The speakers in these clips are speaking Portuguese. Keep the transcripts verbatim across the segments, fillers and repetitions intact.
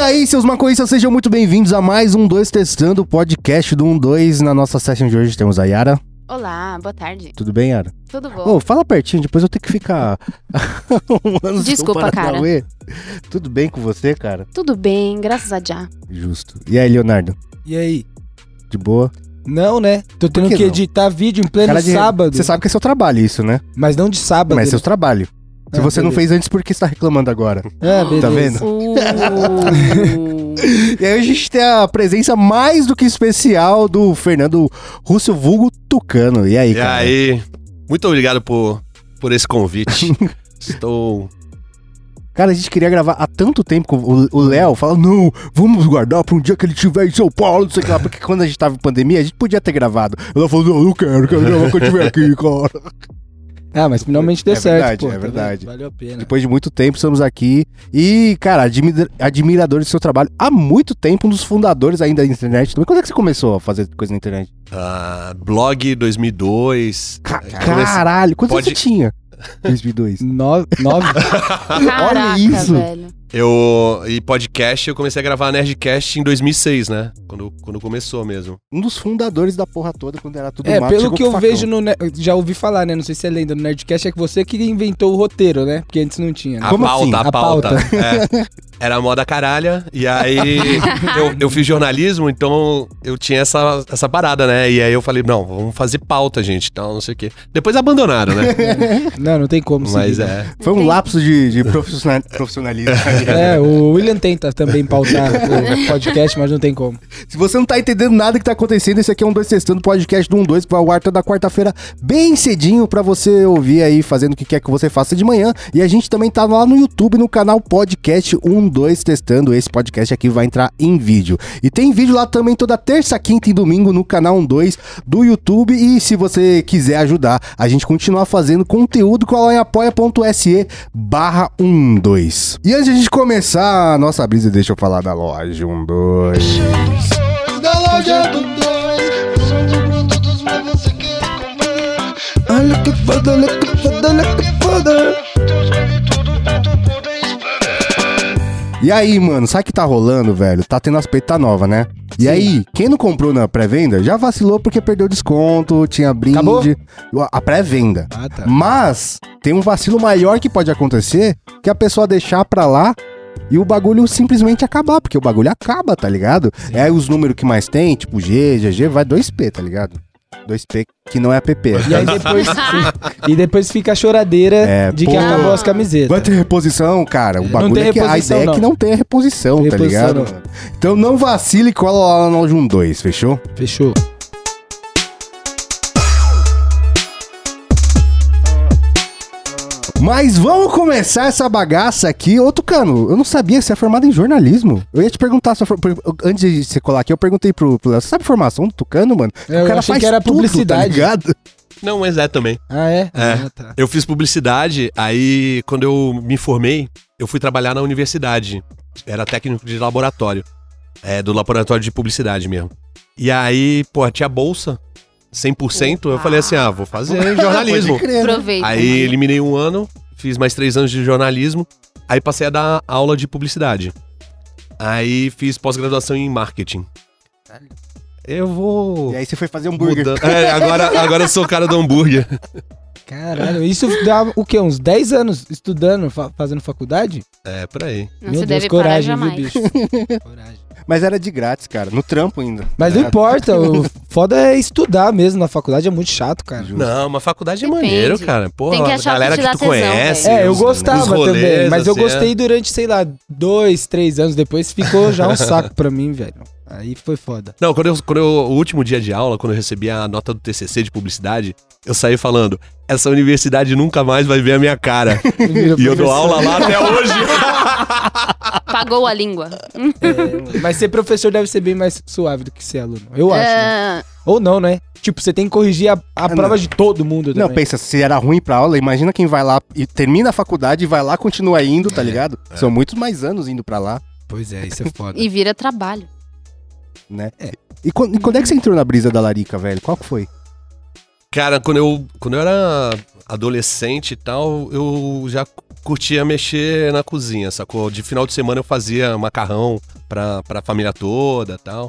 aí, seus maconhistas, sejam muito bem-vindos a mais um dois Testando, o podcast do um dois. Na nossa session de hoje temos a Yara. Olá, boa tarde. Tudo bem, Yara? Tudo bom. Ô, oh, fala pertinho, depois eu tenho que ficar um ano Desculpa, cara. Tudo bem com você, cara? Tudo bem, graças a Deus. Justo. E aí, Leonardo? E aí? De boa? Não, né? Tô tendo que, que editar vídeo em pleno de... sábado. Você sabe que é seu trabalho isso, né? Mas não de sábado. Mas é seu trabalho. Se ah, você beleza. não fez antes, por que você tá reclamando agora? Ah, beleza. Tá vendo? Uh. E aí a gente tem a presença mais do que especial do Fernando Russo, vulgo Tucano. E aí, e cara? E aí? Muito obrigado por, por esse convite. Estou... Cara, a gente queria gravar há tanto tempo com o Léo. Fala, não, vamos guardar pra um dia que ele estiver em São Paulo, não sei o que lá. Porque quando a gente tava em pandemia, a gente podia ter gravado. O Léo falou, não, não quero, quero gravar quando eu estiver aqui, cara. Ah, mas finalmente deu é certo, verdade, pô. É verdade, Valeu a pena. Depois de muito tempo, estamos aqui. E, cara, admira- admiradores do seu trabalho. Há muito tempo, um dos fundadores ainda da internet. Quando é que você começou a fazer coisa na internet? Uh, blog dois mil e dois. Ca- caralho, quantos Pode... você tinha? dois mil e dois. Nove? Nove? Caraca, olha isso. Velho. Eu, e podcast, eu comecei a gravar Nerdcast em dois mil e seis, né? Quando, quando começou mesmo. Um dos fundadores da porra toda, quando era tudo É, mato, pelo que eu facão. vejo no... Já ouvi falar, né? Não sei se é lenda no Nerdcast, é que você que inventou o roteiro, né? Porque antes não tinha, né? A Como pauta, assim? a, A pauta. pauta. É, era moda caralha. E aí eu, eu fiz jornalismo, então eu tinha essa, essa parada, né? E aí eu falei, não, vamos fazer pauta, gente, então não sei o quê. Depois abandonaram, né? Não, não tem como Mas seguir, é. né? Foi um lapso de, de profissional- profissionalismo. É, o William tenta também pautar o podcast, mas não tem como. Se você não tá entendendo nada que tá acontecendo, esse aqui é um dois Testando, podcast do um dois, que vai ao ar toda quarta-feira, bem cedinho, pra você ouvir aí, fazendo o que quer que você faça de manhã. E a gente também tá lá no YouTube, no canal Podcast um dois Testando. Esse podcast aqui vai entrar em vídeo. E tem vídeo lá também toda terça, quinta e domingo no canal um dois do YouTube. E se você quiser ajudar a gente continuar fazendo conteúdo, cola em apoia.se barra um dois. E antes de a gente começar a nossa brisa, deixa eu falar da loja um dois. Da loja do dois. Somos produtos, mas você quer comprar. Olha que foda, olha que foda, olha que foda. E aí, mano, sabe o que tá rolando, velho? Tá tendo as peitas novas, né? E Sim. aí, quem não comprou na pré-venda já vacilou porque perdeu desconto, tinha brinde. Acabou? A pré-venda. Ah, tá. Mas tem um vacilo maior que pode acontecer, que a pessoa deixar pra lá e o bagulho simplesmente acabar, porque o bagulho acaba, tá ligado? Sim. É os números que mais tem, tipo G, G G, vai dois P, tá ligado? dois P que não é app. E aí depois, e depois fica a choradeira é, de pô, que acabou as camisetas. Vai ter reposição, cara. O bagulho é que a ideia não. é que não tem reposição, tem tá reposição, ligado? Não. Então não vacile e cola lá no um dois, fechou? Fechou. Mas vamos começar essa bagaça aqui. Ô, Tucano, eu não sabia que você é formado em jornalismo. Eu ia te perguntar, sua for... antes de você colar aqui, eu perguntei pro Léo, você sabe formação do Tucano, mano? Eu o cara achei faz que era tudo, publicidade. Tá ligado? Não, mas é também. Ah, é? É. Ah, tá. Eu fiz publicidade, aí quando eu me formei, eu fui trabalhar na universidade. Era técnico de laboratório. É, do laboratório de publicidade mesmo. E aí, pô, tinha bolsa. cem por cento, eu falei assim, ah, vou fazer jornalismo. Aproveita. Aí eliminei um ano, fiz mais três anos de jornalismo, aí passei a dar aula de publicidade. Aí fiz pós-graduação em marketing. Eu vou... E aí você foi fazer hambúrguer. Mudando. É, agora, agora eu sou o cara do hambúrguer. Caralho, isso dá o quê? Uns dez anos estudando, fa- fazendo faculdade? É, por aí. Não Meu se Deus, deve coragem, parar viu, jamais. bicho? Coragem. Mas era de grátis, cara. No trampo ainda. Mas não importa, o foda é estudar mesmo na faculdade, é muito chato, cara. Não, uma faculdade é Depende. maneiro, cara. Porra, Tem que achar a galera o que que te tu dá tesão, conhece. É, eu os- gostava os rolês, também, mas eu assim, gostei é. durante, sei lá, dois, três anos depois, ficou já um saco pra mim, velho. Aí foi foda. Não, quando eu, quando eu, o último dia de aula, quando eu recebi a nota do T C C de publicidade, eu saí falando, essa universidade nunca mais vai ver a minha cara. E eu dou aula lá até hoje. Pagou a língua. É, mas ser professor deve ser bem mais suave do que ser aluno, eu acho. Né? É, Ou não, né? Tipo, você tem que corrigir a, a Ah, prova não. de todo mundo também. Não, pensa, se era ruim pra aula, imagina quem vai lá e termina a faculdade e vai lá, continua indo, tá ligado? é. São muitos mais anos indo pra lá, Pois é, isso é foda. E vira trabalho. né? E, quando, e quando é que você entrou na brisa da larica, velho? Qual que foi? Cara, quando eu, quando eu era adolescente e tal, eu já curtia mexer na cozinha, sacou? De final de semana eu fazia macarrão pra, pra família toda e tal.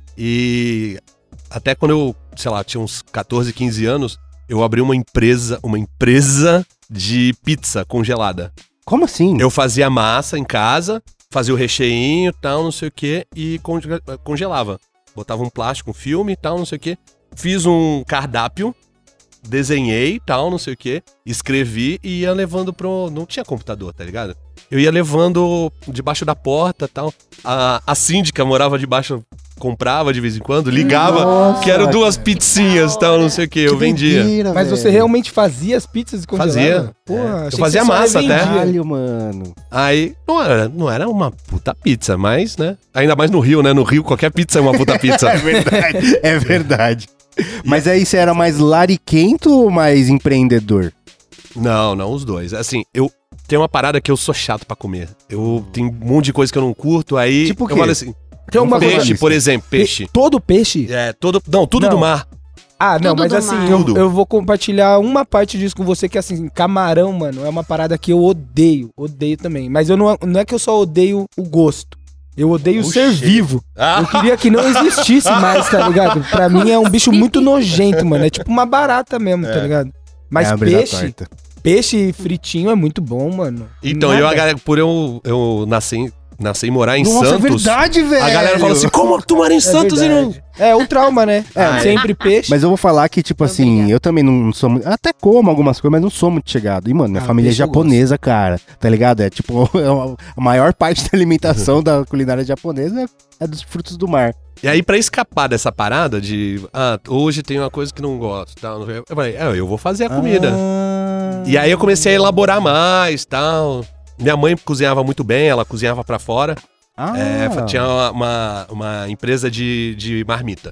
E até quando eu, sei lá, tinha uns catorze, quinze anos, eu abri uma empresa, uma empresa de pizza congelada. Como assim? Eu fazia massa em casa, fazia o recheinho e tal, não sei o que, e conge- congelava. Botava um plástico, um filme e tal, não sei o que. Fiz um cardápio, desenhei e tal, não sei o que, escrevi e ia levando pro... Não tinha computador, tá ligado? Eu ia levando debaixo da porta e tal. A, a síndica morava debaixo, comprava de vez em quando, ligava, Nossa, quero duas pizzinhas e tal, não sei o que, eu vendia. doideira, Mas velho. você realmente fazia as pizzas e congelava? Fazia. Porra, É. achei Eu que fazia você só massa até. revendia. Caralho, mano. Aí, não era, não era uma puta pizza, mas, né? Ainda mais no Rio, né? No Rio, qualquer pizza é uma puta pizza. É verdade, é verdade. Mas aí você era mais lariquento ou mais empreendedor? Não, não, os dois. Assim, eu tenho uma parada que eu sou chato pra comer. Eu tenho um monte de coisa que eu não curto, aí Tipo o eu quê? falo assim, Tem uma peixe, coisa- por exemplo, peixe. Pe- Todo peixe? É, todo, não, tudo Não. do mar. Ah, não, Tudo mas do assim, mar. eu, Tudo. eu vou compartilhar uma parte disso com você, que assim, camarão, mano, é uma parada que eu odeio, odeio também. Mas eu não, não é que eu só odeio o gosto. Eu odeio Oxê. ser vivo. Ah. Eu queria que não existisse mais, tá ligado? Pra mim é um bicho muito nojento, mano. É tipo uma barata mesmo, tá ligado? Mas É uma brisa peixe, torta. peixe fritinho é muito bom, mano. Então, Nada. eu, a galera, por eu, eu nascer, em- nascer e morar em Nossa, Santos, é verdade, velho. a galera fala assim, como tu mora em É Santos e não... verdade. É o trauma, né? É. Sempre peixe. Mas eu vou falar que, tipo assim, Obrigada. eu também não sou muito. Até como algumas coisas, mas não sou muito chegado. E, mano, minha Ah, família é peixe eu japonesa, cara. Tá ligado? É tipo, a maior parte da alimentação da culinária japonesa é, é dos frutos do mar. E aí, pra escapar dessa parada de, ah, hoje tem uma coisa que não gosto, tal, eu falei, é, eu vou fazer a comida. Ah. E aí eu comecei a elaborar mais, tal. Minha mãe cozinhava muito bem, ela cozinhava pra fora. Ah. É, fa- tinha uma, uma, uma empresa de, de marmita.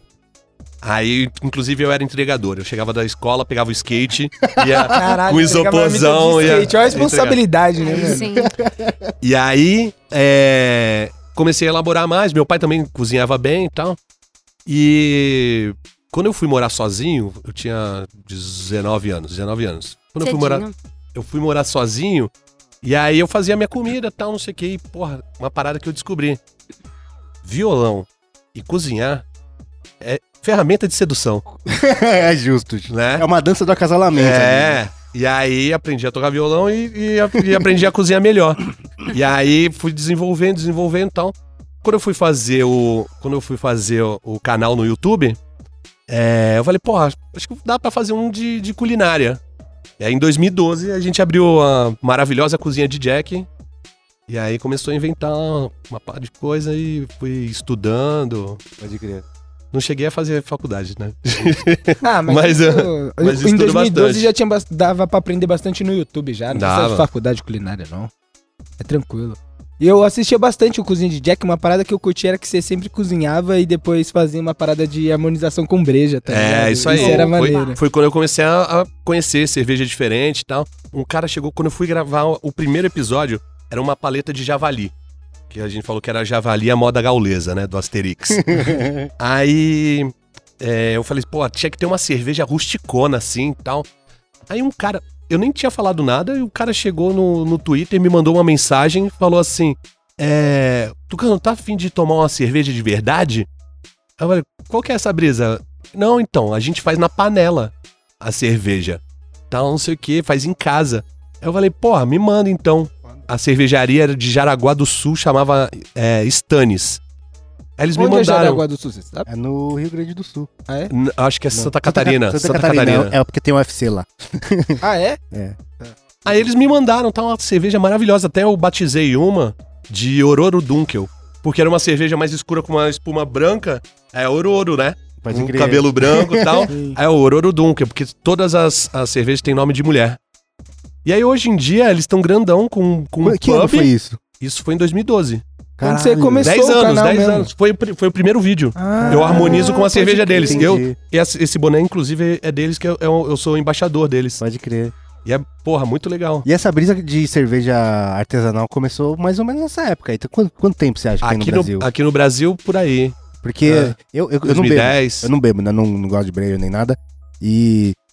Aí, inclusive, eu era entregador. Eu chegava da escola, pegava o skate, ia Caralho, com entregar isoporzão. marmita de ia- skate. Olha a responsabilidade, né, mano? Sim. E aí, é, comecei a elaborar mais. Meu pai também cozinhava bem e tal. E quando eu fui morar sozinho, eu tinha dezenove anos, dezenove anos. Quando eu fui morar, Cedinho. eu fui morar sozinho, e aí eu fazia minha comida, tal, não sei o que, e, porra, uma parada que eu descobri. Violão e cozinhar é ferramenta de sedução, é justo. né? É uma dança do acasalamento. né? É, e aí aprendi a tocar violão e, e, a- e aprendi a cozinhar melhor. E aí fui desenvolvendo, desenvolvendo e tal. Quando eu fui fazer o, quando eu fui fazer o, o canal no YouTube, é, eu falei, porra, acho que dá pra fazer um de, de culinária. E aí em dois mil e doze a gente abriu a maravilhosa cozinha de Jack. E aí começou a inventar uma par de coisa e fui estudando. Pode crer. Não cheguei a fazer faculdade, né? Ah, mas, Mas, isso, mas em estudo dois mil e doze bastante. já tinha, bas- dava pra aprender bastante no YouTube já. Não precisa Dava. de faculdade culinária, não. É tranquilo. E eu assistia bastante o Cozinha de Jack. Uma parada que eu curtia era que você sempre cozinhava e depois fazia uma parada de harmonização com breja, tá ligado? É, isso aí. Isso era foi, maneiro. foi quando eu comecei a, a conhecer cerveja diferente e tal. Um cara chegou, quando eu fui gravar o primeiro episódio, era uma paleta de javali. Que a gente falou que era javali a moda gaulesa, né? Do Asterix. Aí é, eu falei, pô, tinha que ter uma cerveja rusticona assim e tal. Aí um cara, eu nem tinha falado nada, e o cara chegou no, no Twitter, me mandou uma mensagem, falou assim, é, Tucano, tá afim de tomar uma cerveja de verdade? Aí eu falei, qual que é essa brisa? Não, então, a gente faz na panela a cerveja. Tal, não sei o que, faz em casa. Aí eu falei, porra, me manda então. A cervejaria era de Jaraguá do Sul, chamava é, Stannis. Aí eles me Onde é mandaram. Jaraguá do Sul, você sabe? É no Rio Grande do Sul. Ah, é? N- Acho que é Santa Não, Catarina. Santa, Santa, Catarina. Catarina. É porque tem o U F C lá. Ah, é? Aí eles me mandaram, tá uma cerveja maravilhosa. Até eu batizei uma de Ororo Dunkel. Porque era uma cerveja mais escura com uma espuma branca. É Ororo, né? Pode um crer. cabelo branco e tal. Sim. Aí é o Ororo Dunkel, porque todas as, as cervejas têm nome de mulher. E aí hoje em dia eles estão grandão com, com um Que ano pub. foi isso? Isso foi em dois mil e doze. Quando você começou dez o anos, canal dez mesmo. anos. Foi, o pri- foi o primeiro vídeo. Ah, Eu harmonizo com a pode cerveja crer, deles. entendi. Eu, esse, esse boné, inclusive, é deles, que eu, eu, eu sou o embaixador deles. Pode crer. E é, porra, muito legal. E essa brisa de cerveja artesanal começou mais ou menos nessa época. Então, quanto, quanto tempo você acha que tem no Aqui Brasil? no, aqui no Brasil, por aí. Porque É. eu, eu, eu não bebo. dois mil e dez. Eu não bebo, né? Não, não gosto de breja nem nada. E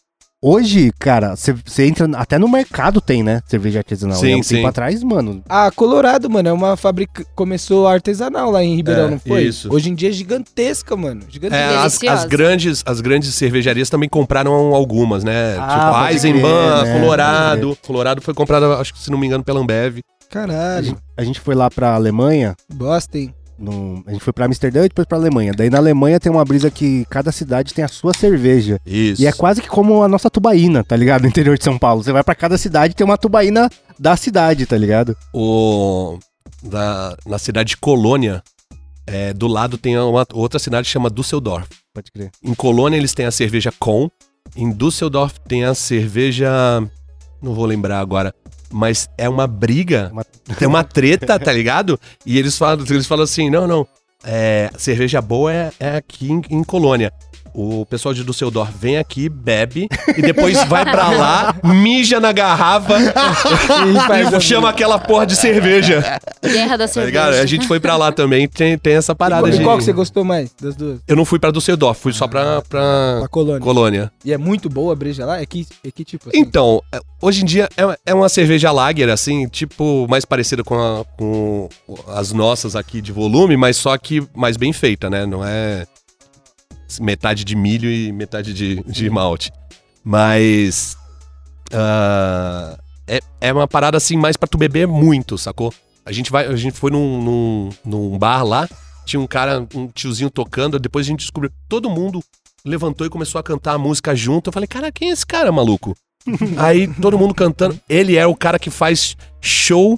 Hoje, cara, você entra, até no mercado tem, né, cerveja artesanal. Sim, E há um sim. tempo atrás, mano, A Colorado, mano, é uma fábrica. Começou artesanal lá em Ribeirão, É, não foi? isso. Hoje em dia é gigantesca, mano. É, Gigantesca. as, Deliciosa. as, grandes, as grandes cervejarias também compraram algumas, né? Ah, tipo, pode Eisenbahn, crer, né? Colorado. Colorado foi comprada, acho que se não me engano, pela Ambev. a Caralho. gente, a gente foi lá pra Alemanha, Bosta, hein? no- a gente foi pra Amsterdã e depois pra Alemanha. Daí na Alemanha tem uma brisa que cada cidade tem a sua cerveja. Isso. E é quase que como a nossa tubaína, tá ligado? No interior de São Paulo. Você vai pra cada cidade e tem uma tubaína da cidade, tá ligado? O, da, na cidade de Colônia, é, do lado tem uma outra cidade que chama Düsseldorf. Pode crer. Em Colônia eles têm a cerveja Com. Em Düsseldorf tem a cerveja... Não vou lembrar agora. Mas é uma briga, Uma- tem uma treta, tá ligado? E eles falam, eles falam assim, não, não, é, cerveja boa é, é aqui em, em Colônia. O pessoal de Düsseldorf vem aqui, bebe, e depois vai pra lá, mija na garrafa e chama aquela porra de cerveja. Guerra da Tá cerveja. ligado? A gente foi pra lá também, tem, tem essa parada E de... qual que você gostou mais das duas? Eu não fui pra Düsseldorf, fui só pra, A pra Colônia. Colônia. E é muito boa a breja lá? É que, é que tipo assim? Então, é, hoje em dia é, é uma cerveja lager, assim, tipo, mais parecida com, a- com as nossas aqui de volume, mas só que mais bem feita, né? Não é metade de milho e metade de, de malte. Mas ah, é, é uma parada, assim, mais pra tu beber muito, sacou? A gente, vai, a gente foi num, num, num bar lá, tinha um cara, um tiozinho tocando, depois a gente descobriu, todo mundo levantou e começou a cantar a música junto. Eu falei, cara, quem é esse cara, maluco? Aí todo mundo cantando. Ele é o cara que faz show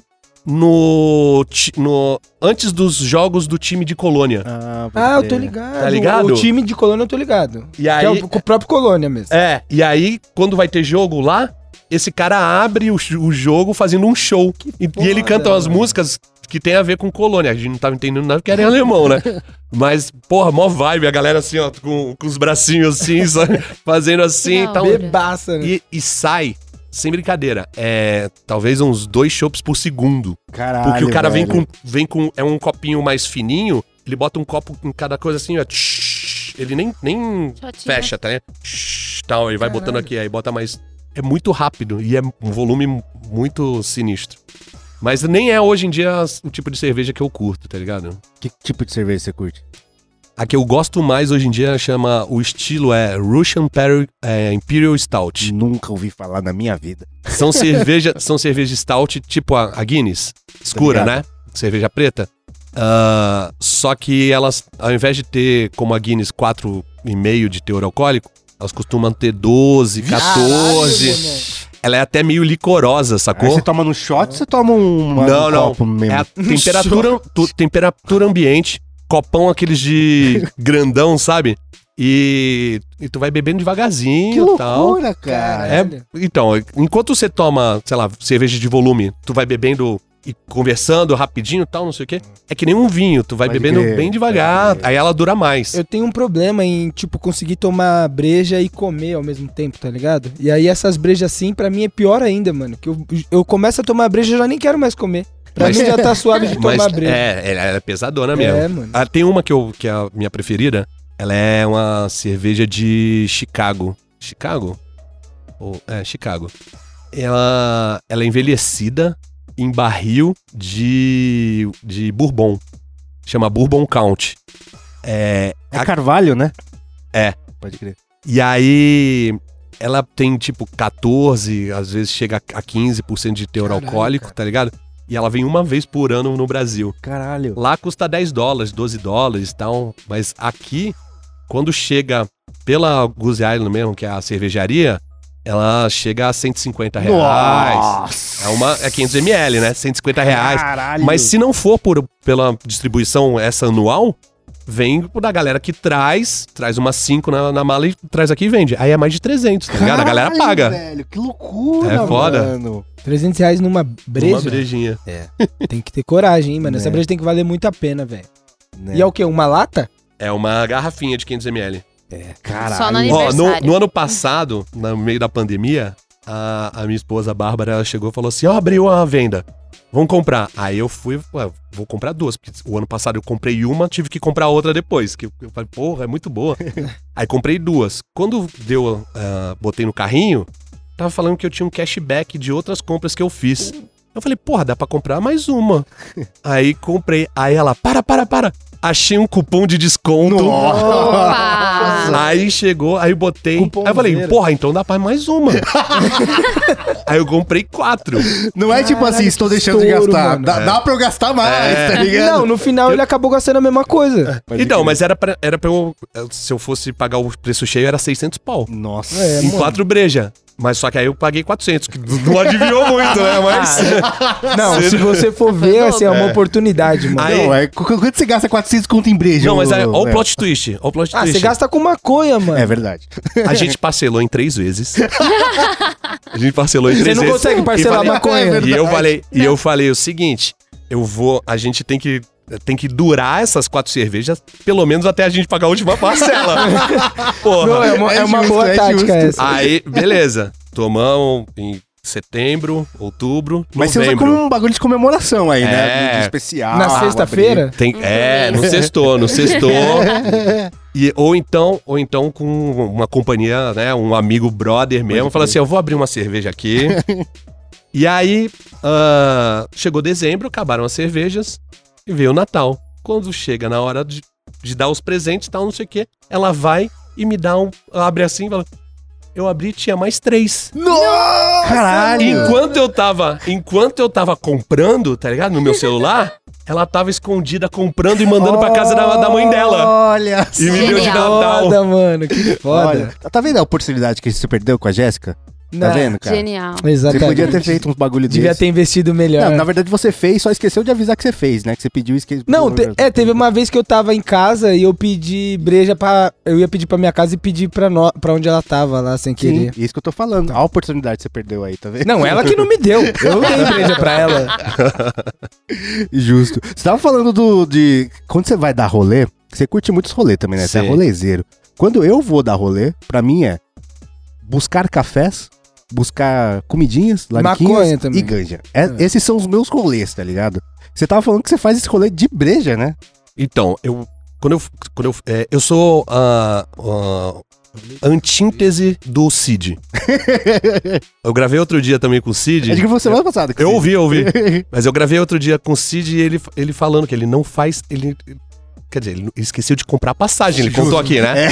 no, ti- no antes dos jogos do time de Colônia. Ah, pode Ah, eu crer. tô ligado. Tá ligado? O time de Colônia eu tô ligado. E Que aí, é o, o próprio Colônia mesmo. é, e aí quando vai ter jogo lá, esse cara abre o, o jogo fazendo um show. E, e ele foda, canta umas mano. músicas que tem a ver com Colônia. A gente não tava entendendo nada porque era em alemão, né? Mas, porra, mó vibe, a galera assim, ó, com, com os bracinhos assim, sabe? Fazendo assim e Da tal. hora. Bebaça, né? E, e sai, sem brincadeira, é talvez uns dois chopps por segundo. Caralho, Porque o cara vem velho. com, vem com. É um copinho mais fininho, ele bota um copo em cada coisa assim, ó. tsh, Ele nem, nem Shotinho. fecha, tá, né? Tsh, Tal, ele vai Caralho. botando aqui, aí bota mais. É muito rápido e é um volume muito sinistro. Mas nem é hoje em dia o tipo de cerveja que eu curto, tá ligado? Que tipo de cerveja você curte? A que eu gosto mais hoje em dia chama. O estilo é Russian Imperial, é, Imperial Stout. Nunca ouvi falar na minha vida. São cerveja, são cervejas stout, tipo a, a Guinness, escura, Obrigado. né? Cerveja preta. Ah, só que elas, ao invés de ter como a Guinness quatro vírgula cinco de teor alcoólico, elas costumam ter doze, quatorze. Caralho, irmão. Ela é até meio licorosa, Aí sacou? você toma no shot ou você toma um, Não, um não. copo mesmo? É a temperatura, tu- temperatura ambiente, copão aqueles de grandão, sabe? E, e tu vai bebendo Que devagarzinho e tal. loucura, cara. É, Caralho. então, enquanto você toma, sei lá, cerveja de volume, tu vai bebendo e conversando rapidinho e tal, não sei o quê. É que nem um vinho, tu vai Pode bebendo crer, bem devagar, pode crer. aí ela dura mais. Eu tenho um problema em, tipo, conseguir tomar breja e comer ao mesmo tempo, tá ligado? E aí essas brejas assim, pra mim é pior ainda, mano. Que eu, eu começo a tomar breja e eu já nem quero mais comer. Pra Mas- mim já tá suave de Mas tomar breja. é, ela é pesadona mesmo. É, mano. Ah, tem uma que, eu, que é a minha preferida, ela é uma cerveja de Chicago. Chicago? Ou, é, Chicago. Ela, ela é envelhecida em barril de, de bourbon. Chama Bourbon Count. É, É a- carvalho, né? É. Pode crer. E aí, ela tem tipo catorze, às vezes chega a quinze por cento de teor Caralho, alcoólico, cara. tá ligado? E ela vem uma vez por ano no Brasil. Caralho. Lá custa dez dólares, doze dólares e tal, mas aqui, quando chega pela Goose Island mesmo, que é a cervejaria, ela chega a cento e cinquenta reais. Nossa. É, uma, é quinhentos mililitros, né? cento e cinquenta reais. Caralho. Mas se não for por, pela distribuição essa anual, vem da galera que traz, traz umas cinco na, na mala e traz aqui e vende. Aí é mais de trezentos, tá ligado? A galera Caralho, paga. velho, que loucura, É foda. mano. trezentos reais numa breja? Uma brejinha. Tem que ter coragem, hein, mano. Essa Né. breja tem que valer muito a pena, velho. Né? E é o quê? Uma lata? É uma garrafinha de quinhentos mililitros. É, caralho. Só na Ó, aniversário. no, no ano passado, no meio da pandemia, a, a minha esposa, a Bárbara, ela chegou e falou assim, ó, abriu a venda. vamos comprar. Aí eu fui, ué, vou comprar duas, porque o ano passado eu comprei uma, tive que comprar outra depois, que eu, eu falei, porra, é muito boa. Aí comprei duas. Quando deu, uh, botei no carrinho, tava falando que eu tinha um cashback de outras compras que eu fiz. Eu falei, porra, dá pra comprar mais uma. Aí comprei. Aí ela, para, para, para. Achei um cupom de desconto. Opa! Aí chegou, aí eu botei. Cupom aí eu falei, zero. porra, então dá pra mais uma. Aí eu comprei quatro. Não é tipo assim, Caralho, estou deixando de estouro, gastar. mano. Dá, dá pra eu gastar mais, É. tá ligado? Não, no final ele acabou gastando a mesma coisa. Pode Então, crer. mas era pra, era pra eu. Se eu fosse pagar o preço cheio, era seiscentos pau. Nossa. É, em mano. quatro breja. Mas só que aí eu paguei quatrocentos, que não adivinhou muito, né? Mas. Não, se você for ver, assim, é uma oportunidade, mano. Aí- Não, é, qu- quanto você gasta quatrocentos conto em breja? Não, mas aí, ô, ó o Léo? plot twist. Ó o plot Ah, twist. você gasta com maconha, mano. É verdade. A gente parcelou em três vezes. A gente parcelou em Você três não vezes. consegue parcelar E falei- maconha. E eu falei, e eu falei o seguinte: eu vou. A gente tem que. Tem que durar essas quatro cervejas, pelo menos até a gente pagar a última parcela. Porra. Não, é uma, É é uma justo, boa é tática justo. essa. Aí, beleza. Tomamos em setembro, outubro, Mas você usa novembro. como um bagulho de comemoração aí, né? É. De, de especial. Na água, sexta-feira? Tem, é, no sextou, no sextou. E, ou então, ou então com uma companhia, né, um amigo brother mesmo, fala assim, eu vou abrir uma cerveja aqui. E aí, ah, chegou dezembro, acabaram as cervejas e veio o Natal. Quando chega na hora de, de dar os presentes e tal, não sei o quê, ela vai e me dá um, abre assim e fala, eu abri e tinha mais três. Nossa! Caralho! Enquanto eu tava, enquanto eu tava comprando, tá ligado, no meu celular, ela tava escondida comprando e mandando pra casa da, da mãe dela. Olha E me deu de Genial. Natal. Foda, mano, que foda. Olha, tá vendo a oportunidade que você perdeu com a Jéssica? Tá Não, vendo, cara? Genial. Você Exatamente. podia ter feito uns bagulho Devia desse. ter investido melhor. Não, na verdade você fez, só esqueceu de avisar que você fez, né? Que você pediu e esqueceu. Não, te- é, teve uma vez que eu tava em casa e eu pedi breja pra... Eu ia pedir pra minha casa e pedir pra, no, pra onde ela tava lá, sem Sim, querer. isso que eu tô falando. A oportunidade que você perdeu aí, tá vendo? Não, ela que não me deu. Eu dei breja pra ela. Justo. Você tava falando do, de... Quando você vai dar rolê, você curte muitos rolê também, né? Você é Sim. rolezeiro. Quando eu vou dar rolê, pra mim é buscar cafés, buscar comidinhas, lariquinhas Maconha também. e ganja. É- É. Esses são os meus rolês, tá ligado? Você tava falando que você faz esse rolê de breja, né? Então, eu. Quando eu. Quando eu, é, eu sou a. antíntese do Cid. Eu gravei outro dia também com o Cid. Acho que foi semana passada. que Eu você- ouvi, eu ouvi. Mas eu gravei outro dia com o Cid e ele, ele falando que ele não faz. Ele, quer dizer, ele esqueceu de comprar passagem. Ele contou aqui, né?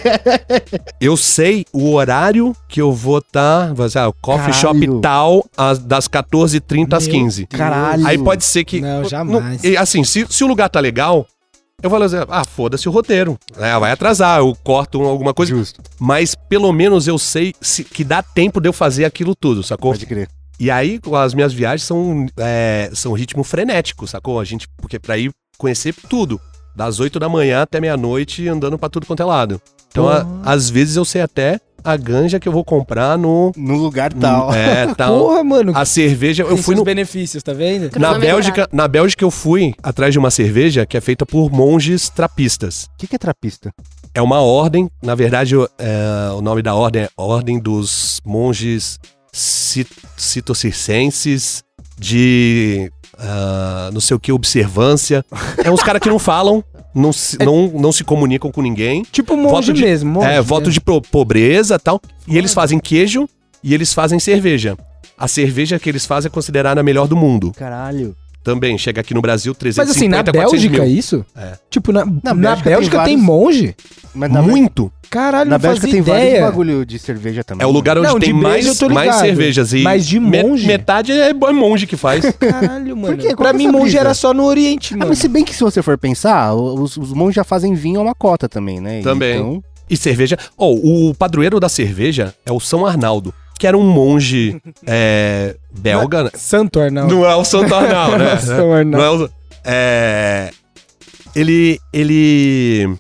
Eu sei o horário que eu vou estar. Tá, coffee shop Caralho. tal, às- das quatorze e trinta às Meu quinze. Caralho. Aí pode ser que. Não, jamais. e, assim, se, se o lugar tá legal, eu vou dizer, ah, foda-se o roteiro. É, vai atrasar, eu corto alguma coisa. Justo. Mas pelo menos eu sei se- que dá tempo de eu fazer aquilo tudo, sacou? Pode crer. E aí, as minhas viagens são, é, são ritmo frenético, sacou? A gente, porque pra ir conhecer tudo. Das oito da manhã até meia-noite, andando pra tudo quanto é lado. Então, a- às vezes eu sei até a ganja que eu vou comprar no... No lugar tal. É, tal. Porra, mano. A cerveja, eu tem fui seus no... benefícios, tá vendo? Na Cronometrar. Bélgica, na Bélgica eu fui atrás de uma cerveja que é feita por monges trapistas. O que, que é trapista? É uma ordem, na verdade o- é, o nome da ordem é Ordem dos Monges Cit Citocircenses de ah, não sei o que, observância. É uns caras que não falam, não se, não, não se comunicam com ninguém. Tipo monge Voto de- mesmo. Monge É, voto mesmo. de pro- pobreza e tal. E eles fazem queijo e eles fazem cerveja. A cerveja que eles fazem é considerada a melhor do mundo. Caralho. Também, chega aqui no Brasil Mas trezentos e assim, na cinquenta, quatrocentos Bélgica mil. isso? É. Tipo, na, na, Bélgica Bélgica, tem tem, vários- monge? Mas na, Muito. Caralho, na não Bélgica fazia tem vários ideia. bagulho de cerveja também. É o lugar onde Não, tem de breja eu mais, tô mais ligado. cervejas. E Mas de me- monge? metade é bo- monge que faz. Caralho, mano. quê? Qual Pra que é mim, essa monge brisa? era só no Oriente, Ah, mano. mas se bem que se você for pensar, os, os monges já fazem vinho a uma cota também, né? Também. Então, E cerveja. Oh, o padroeiro da cerveja é o São Arnaldo, que era um monge é, belga. né? Santo Arnaldo. Não é o Santo Arnaldo, né? São Arnaldo. Não é o. É, ele. Ele.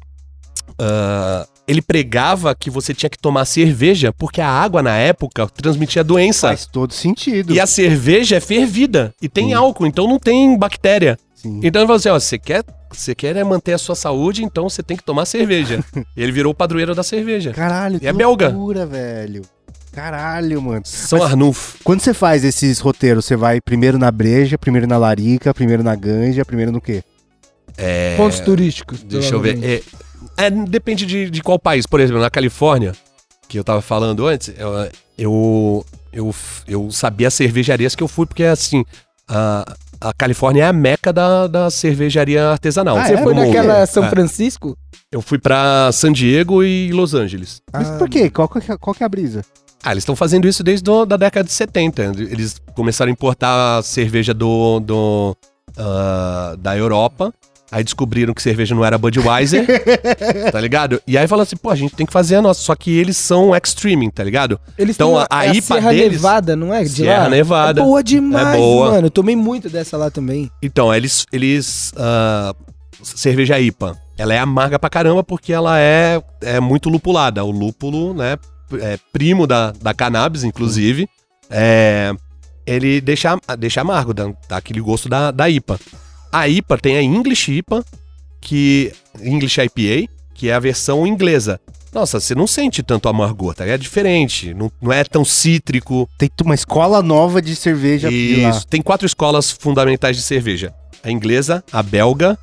ah, ele pregava que você tinha que tomar cerveja porque a água na época transmitia doença. faz todo sentido. E a cerveja é fervida e tem Sim. álcool, então não tem bactéria. Sim. Então ele falou assim, ó, você quer, você quer é manter a sua saúde, então você tem que tomar cerveja. E ele virou o padroeiro da cerveja. Caralho, E é belga. loucura, velho. Caralho, mano. São Mas Arnulfo. quando você faz esses roteiros, você vai primeiro na breja, primeiro na larica, primeiro na ganja, primeiro no quê? É... Pontos turísticos. Deixa eu ver. É, é, depende de, de qual país. Por exemplo, na Califórnia, que eu tava falando antes, eu, eu, eu, eu sabia as cervejarias que eu fui, porque assim, a, a Califórnia é a meca da, da cervejaria artesanal. Ah, Você é? foi do mundo. naquela São É. Francisco? Eu fui pra San Diego e Los Angeles. Mas Ah, por quê? Qual, que é- qual que é a brisa? Ah, eles estão fazendo isso desde a da década de setenta. Eles começaram a importar cerveja do, do, ah, da Europa. Aí descobriram que cerveja não era Budweiser, tá ligado? E aí falaram assim, pô, a gente tem que fazer a nossa. Só que eles são extreme, tá ligado? Eles Então, têm a- a é I P A Serra deles- Nevada, não é? De Sierra lá? Nevada. É boa demais, É boa. mano. Eu tomei muito dessa lá também. Então, eles. eles ah, cerveja I P A. Ela é amarga pra caramba porque ela é, é muito lupulada. O lúpulo, né? É primo da, da cannabis, inclusive. É, ele deixa, deixa amargo, dá, dá aquele gosto da, da I P A. A I P A tem a English I P A, que. English I P A, que é a versão inglesa. Nossa, você não sente tanto amargor, tá? É diferente. Não, não é tão cítrico. Tem uma escola nova de cerveja de lá. Isso. Tem quatro escolas fundamentais de cerveja: a inglesa, a belga,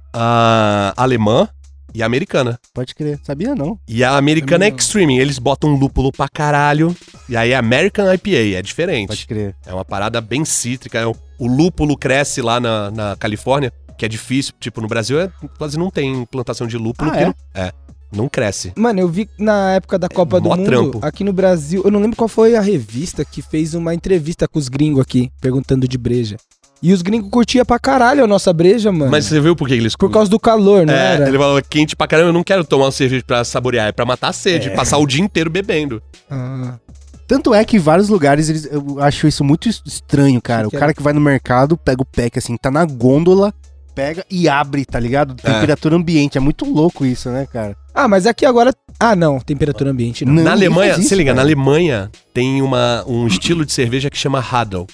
a alemã e a americana. Pode crer. Sabia não. E a americana é Não. Extreme. Eles botam lúpulo pra caralho. E aí a American I P A é diferente. Pode crer. É uma parada bem cítrica. é o- O lúpulo cresce lá na, na Califórnia, que é difícil. Tipo, no Brasil é, quase não tem plantação de lúpulo. Ah, porque é? não, é, não cresce. Mano, eu vi na época da Copa do mó Mundo, trampo. aqui no Brasil, eu não lembro qual foi a revista que fez uma entrevista com os gringos aqui, perguntando de breja. E os gringos curtiam pra caralho a nossa breja, mano. Mas você viu por que eles... Por causa do calor, não É, era? ele falou quente pra caramba, eu não quero tomar uma cerveja pra saborear, é pra matar a sede, passar o dia inteiro bebendo. Ah, Tanto é que em vários lugares eles, eu acho isso muito es- estranho, cara. O Que que cara que vai no mercado, pega o pack assim, tá na gôndola, pega e abre, tá ligado? Temperatura ambiente. É muito louco isso, né, cara? Ah, mas aqui agora... Ah, não, temperatura ambiente não. Não, na ninguém Alemanha, faz isso, se liga, cara. na Alemanha tem uma, um estilo de cerveja que chama Radl.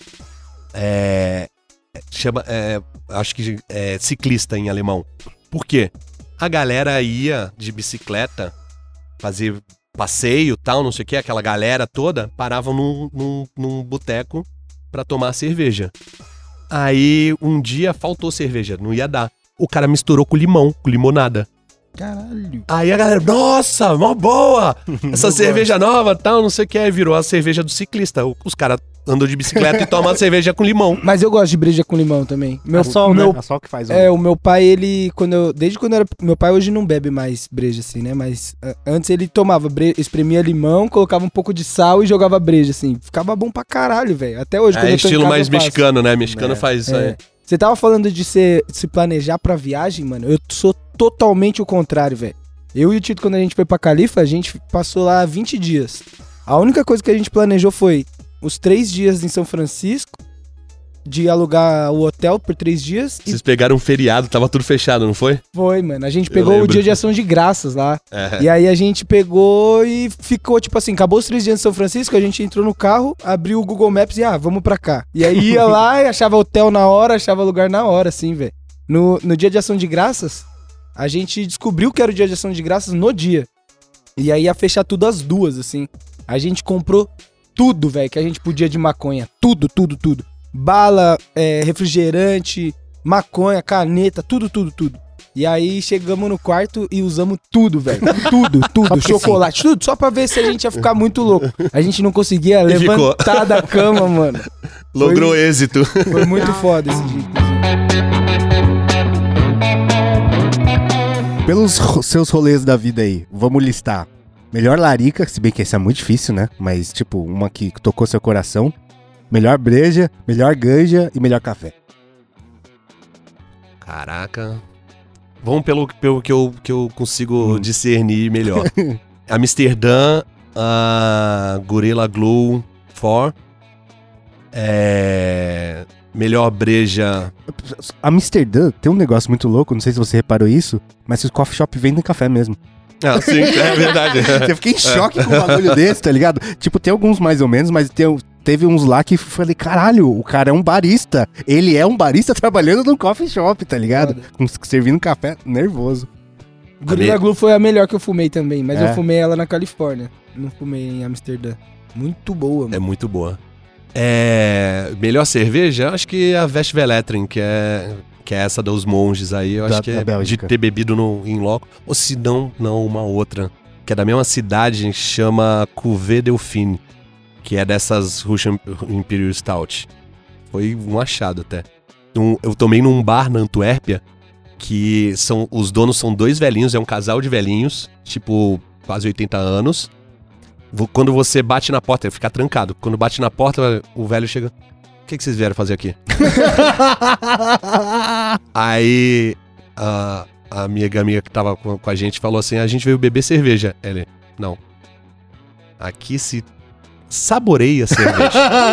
É, chama, é, acho que é ciclista em alemão. Por quê? A galera ia de bicicleta fazer passeio tal, não sei o que, aquela galera toda parava num, num, num boteco pra tomar cerveja. Aí um dia faltou cerveja, não ia dar. O cara misturou com limão, com limonada. Caralho. Aí a galera, nossa, mó boa! Essa cerveja nova, tal, não sei o que. Aí virou a cerveja do ciclista. O- Os caras andam de bicicleta e tomam a cerveja com limão. Mas eu gosto de breja com limão também. Meu, a sol, meu, né? A sol que faz o... É, o meu pai, ele, quando eu, desde quando eu era, meu pai hoje não bebe mais breja assim, né, mas ah, antes ele tomava, bre, espremia limão, colocava um pouco de sal e jogava breja, assim, ficava bom pra caralho, velho, até hoje. quando É eu tô em estilo casa, mais eu faço. mexicano, né? Mexicano É. faz isso É. aí. Você tava falando de ser, se planejar pra viagem, mano, eu sou totalmente o contrário, velho. Eu e o Tito, quando a gente foi pra Califa, a gente passou lá vinte dias. A única coisa que a gente planejou foi os três dias em São Francisco, de alugar o hotel por três dias e Vocês pegaram um feriado, tava tudo fechado, não foi? foi, mano. A gente Eu pegou o lembro. dia de ação de graças lá. É. E aí a gente pegou e ficou, tipo assim, acabou os três dias em São Francisco, a gente entrou no carro, abriu o Google Maps e, ah, vamos pra cá. E aí ia lá e achava hotel na hora, achava lugar na hora, assim, velho. No, no dia de ação de graças, a gente descobriu que era o dia de ação de graças no dia. E aí ia fechar tudo às duas, assim. A gente comprou tudo, velho, que a gente podia de maconha. Tudo, tudo, tudo. Bala, é, refrigerante, maconha, caneta, tudo, tudo, tudo. E aí chegamos no quarto e usamos tudo, velho. Tudo, tudo. Chocolate, tudo. Só pra ver se a gente ia ficar muito louco. A gente não conseguia E ficou. levantar da cama, mano. Logrou êxito. Foi muito foda esse dia, inclusive. Pelos ro- seus rolês da vida aí, vamos listar. Melhor larica, se bem que esse é muito difícil, né? Mas, tipo, uma que tocou seu coração. Melhor breja, melhor ganja e melhor café. Caraca. Vamos pelo, pelo que, eu, que eu consigo Hum. discernir melhor. Amsterdã, a Gorilla Glue quatro. É... Melhor breja. Amsterdã tem um negócio muito louco, não sei se você reparou isso, mas os coffee shop vendem café mesmo. Ah, sim, é verdade. Eu fiquei em choque com um bagulho desse, tá ligado? Tipo, tem alguns mais ou menos, mas tem, teve uns lá que eu falei, caralho, o cara é um barista. Ele é um barista trabalhando num coffee shop, tá ligado? Com, servindo café nervoso. Gorilla Glue foi a melhor que eu fumei também, mas É? eu fumei ela na Califórnia. Não fumei em Amsterdã. Muito boa, mano. É muito boa. É... Melhor cerveja? Acho que a Westvleteren, que é... que é essa dos monges aí. Eu Da- acho que da é Bélgica. de ter bebido no, em loco. Ou se não, não, uma outra. Que é da mesma cidade, chama Cuvée Dauphine. Que é dessas Russian Imperial Stout. Foi um achado até. Um- eu tomei num bar na Antuérpia, que são, os donos são dois velhinhos, é um casal de velhinhos, tipo, quase oitenta anos. Vo- Quando você bate na porta, fica trancado. Quando bate na porta, o velho chega... O que, que vocês vieram fazer aqui? Aí a, a minha amiga que tava com, com a gente falou assim: a gente veio beber cerveja. Ele, não. Aqui se saboreia cerveja.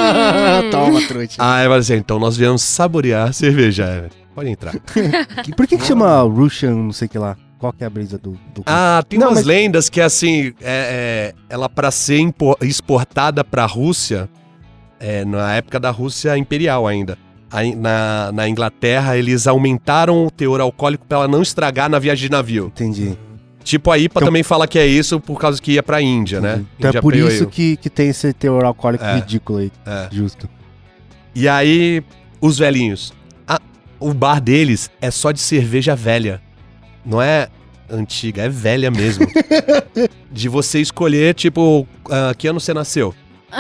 Toma, trouxa. Aí eu falei assim: então nós viemos saborear cerveja. É, pode entrar. Por que que chama Russian, não sei o que lá? Qual que é a brisa do... do... Ah, tem Não, umas mas- lendas que assim, é, é, ela pra ser impo- exportada pra Rússia, é, na época da Rússia Imperial ainda. Aí, na, na Inglaterra, eles aumentaram o teor alcoólico pra ela não estragar na viagem de navio. Entendi. Tipo, a I P A Então- também fala que é isso por causa que ia pra Índia, né? Então Índia é por Pale isso Ale. que, que tem esse teor alcoólico É. ridículo aí. É. Justo. E aí, os velhinhos. Ah, o bar deles é só de cerveja velha. Não é antiga, é velha mesmo. De você escolher, tipo, ah, que ano você nasceu?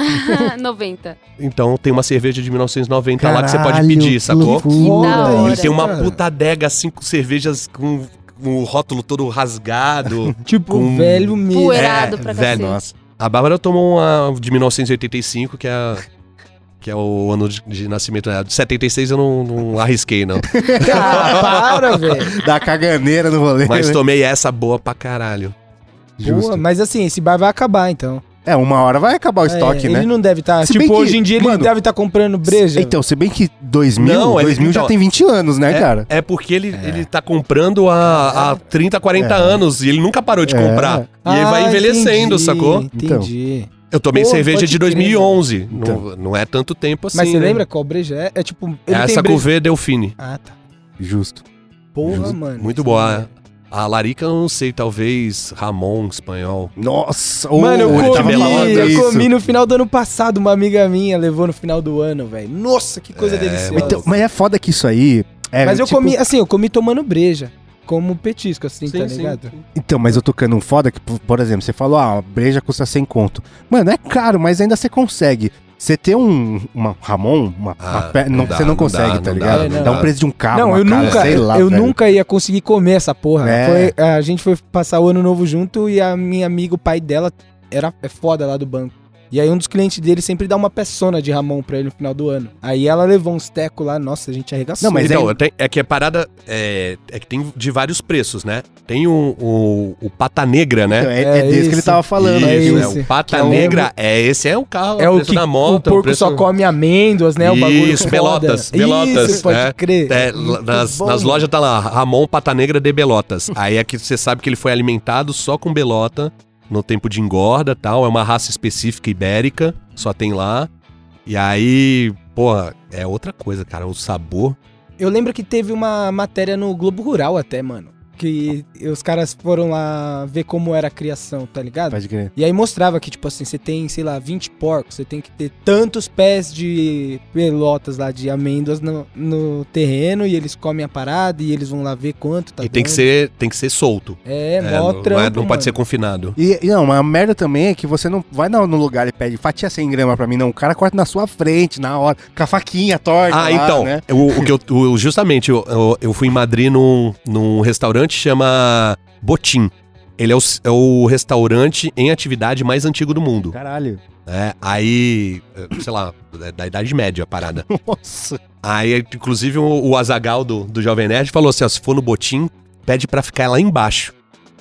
noventa. Então tem uma cerveja de mil novecentos e noventa lá que você pode Caralho, pedir, que sacou? loucura. Da hora. E tem uma cara. puta adega, assim, com cervejas com, com o rótulo todo rasgado. Tipo, Com- velho mesmo. Poeirado pra velho. cacete. Nossa. A Bárbara tomou uma de mil novecentos e oitenta e cinco, que é, a- que é o ano de, de nascimento dela. De setenta e seis eu não, não arrisquei, não. Ah, para, velho. Dá caganeira no rolê. Mas né? tomei essa boa pra caralho. Justo. Pô, mas assim, esse bar vai acabar, então. É, uma hora vai acabar o estoque, É, né? Ele não deve estar... Se bem tipo, que, hoje em dia ele mano, deve estar comprando breja. Então, se bem que dois mil, Não, ele- dois mil já então- tem vinte anos, né, é, cara? é porque ele, ele tá comprando há, há trinta, quarenta É. anos e ele nunca parou de É. comprar. E ele vai Ah, envelhecendo, entendi, sacou? Entendi. Eu tomei Pô, cerveja pode de crer, dois mil e onze. Então. Não, não é tanto tempo assim. Mas você né? lembra qual breja é? É tipo... É Ele essa tem breja... Cuvée Dauphine. Ah, tá. Justo. Porra, Justo. mano. Muito boa. A Larica eu não sei, talvez Ramon espanhol. Nossa, Mano, eu ô, ele comi, tava falando eu isso. comi no final do ano passado. Uma amiga minha levou no final do ano, velho. Nossa, que coisa deliciosa. Então, mas é foda que isso aí... É, mas eu tipo- comi, assim, eu comi tomando breja. Como petisco, assim, tá ligado? Então, mas eu tocando um foda que, por- por exemplo, você falou, ah, a breja custa cem conto. Mano, é caro, mas ainda você consegue. Você ter um uma Ramon, uma, Ah, uma pe- não não, dá, você não não consegue, dá, tá não ligado? dá, não Dá um dá. preço de um carro, Não, uma eu casa, nunca, sei lá, eu velho. nunca ia conseguir comer essa porra. É. Foi, a gente foi passar o ano novo junto e a minha amiga, o pai dela, era, é foda lá do banco. E aí um dos clientes dele sempre dá uma peçona de Ramon pra ele no final do ano. Aí ela levou uns tecos lá, nossa, a gente arregaçou. Não, mas então, é- tem- é que a parada é, é que tem de vários preços, né? Tem o, o, o Pata Negra, Então, né? é, é É desse que ele isso. tava falando. Isso, é é justo. é, esse. o Pata Que é o- Negra, é esse é o carro, É o preço que da moto. o porco preço- só come amêndoas, né? O bagulho Isso, foda. Belotas, Belotas, Isso, pode é. crer. É, Muito nas, bom, nas mano. lojas tá lá, Ramon Pata Negra de Belotas. Aí aqui você sabe que ele foi alimentado só com belota no tempo de engorda e tal. É uma raça específica ibérica, só tem lá. E aí, porra, é outra coisa, cara. O sabor. Eu lembro que teve uma matéria no Globo Rural até, mano. Que os caras foram lá ver como era a criação, tá ligado? Pode crer. E aí mostrava que, tipo assim, você tem, sei lá, vinte porcos, você tem que ter tantos pés de pelotas lá, de amêndoas no, no terreno, e eles comem a parada, e eles vão lá ver quanto tá e tem que, dando. ser, tem que ser solto. É, É, mó não, trampo, não é- não pode mano. ser confinado. E, e não, mas a merda também é que você não vai no, no lugar e pede fatia cem gramas pra mim, não. O cara corta na sua frente, na hora, com a faquinha torta Ah, lá, então, né? o, o que eu, o- justamente, eu, eu, eu fui em Madrid num, num restaurante que chama Botim. Ele é o, é o restaurante em atividade mais antigo do mundo. Caralho. É, aí, sei lá, é da Idade Média a parada. Nossa. Aí, inclusive, o, o Azaghal do, do Jovem Nerd falou assim, ó, se for no Botim, pede pra ficar lá embaixo.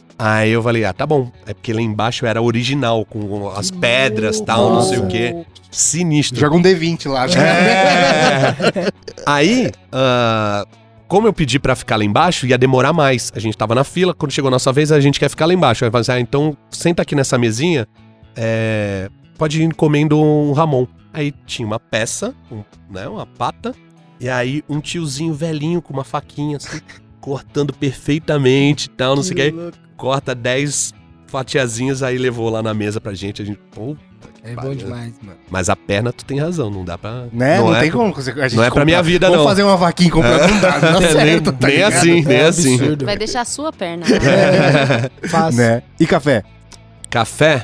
Aí eu falei, ah, tá bom. É porque lá embaixo era original, com as pedras e tal, não sei o quê. Sinistro. Joga um D vinte lá. já. É. Aí, ah, como eu pedi pra ficar lá embaixo, ia demorar mais. A gente tava na fila, quando chegou a nossa vez, a gente quer ficar lá embaixo. Aí eu falei assim, ah, então senta aqui nessa mesinha, é, pode ir comendo um Ramon. Aí tinha uma peça, um, né, uma pata, e aí um tiozinho velhinho com uma faquinha assim, cortando perfeitamente e tal, não sei o que. Corta dez fatiazinhas, aí levou lá na mesa pra gente. A gente, puta É bom demais, mano. Mas a perna, tu tem razão, não dá pra... Né? Não, Não não é- tem como. você- A gente não é pra comprar- minha vida, Vamos não. fazer uma vaquinha e comprar, não dá, não dá certo, tá nem ligado? assim, nem É assim. absurdo. Vai deixar a sua perna. Fácil. Né? E café? Café,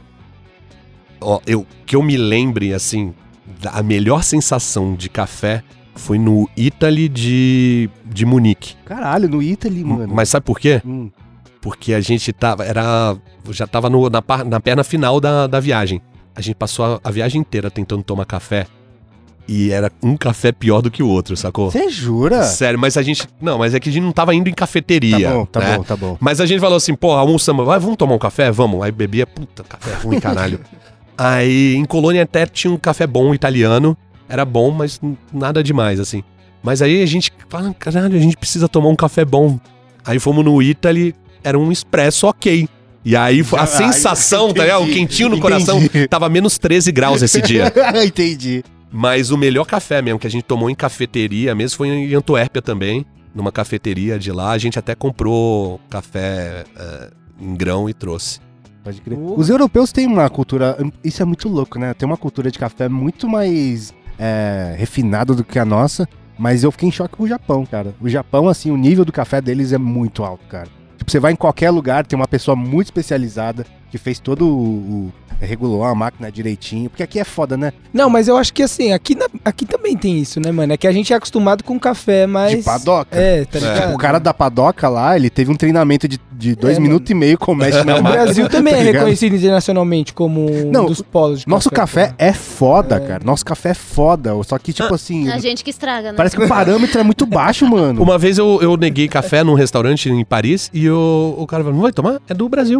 ó, eu, que eu me lembre, assim, da- a melhor sensação de café foi no Italy de, de Munique. Caralho, no Italy, mano. Mas sabe por quê? Hum. Porque a gente tava, era, já tava no- na, par- na perna final da, da viagem. A gente passou a, a viagem inteira tentando tomar café e era um café pior do que o outro, sacou? Você jura? Sério, mas a gente, não, mas é que a gente não tava indo em cafeteria. Tá bom, tá né? bom, tá bom. Mas a gente falou assim, pô, almoçamos, vai, vamos tomar um café? Vamos. Aí bebia, puta, café ruim, caralho. Aí em Colônia até tinha um café bom italiano, era bom, mas n- nada demais, assim. Mas aí a gente fala, caralho, a gente precisa tomar um café bom. Aí fomos no Italy, era um expresso ok. E aí foi- a Já- sensação, tá ligado? O entendi, quentinho no entendi. coração, tava menos treze graus esse dia. Entendi. Mas o melhor café mesmo que a gente tomou em cafeteria mesmo foi em Antuérpia também, numa cafeteria de lá. A gente até comprou café eh, em grão e trouxe. Pode crer. Uh. Os europeus têm uma cultura. Isso é muito louco, né? Tem uma cultura de café muito mais é, refinada do que a nossa. Mas eu fiquei em choque com o Japão, cara. O Japão, assim, o nível do café deles é muito alto, cara. Tipo, você vai em qualquer lugar, tem uma pessoa muito especializada que fez todo o. o regulou a máquina direitinho. Porque aqui é foda, né? Não, mas eu acho que assim, aqui, na- aqui também tem isso, né, mano? É que a gente é acostumado com café, mas... De padoca. É, tá ligado? O cara da padoca lá, ele teve um treinamento de, de dois É, minutos e meio com o mestre na O máquina. Brasil também Tá é ligado? reconhecido internacionalmente como um Não, dos polos de Nosso café pô. é foda, É. cara. Nosso café é foda. Só que, tipo assim, A gente que estraga, né? parece que o parâmetro é muito baixo, mano. Uma vez eu, eu neguei café num restaurante em Paris e o, o cara falou, não vai tomar? É do Brasil.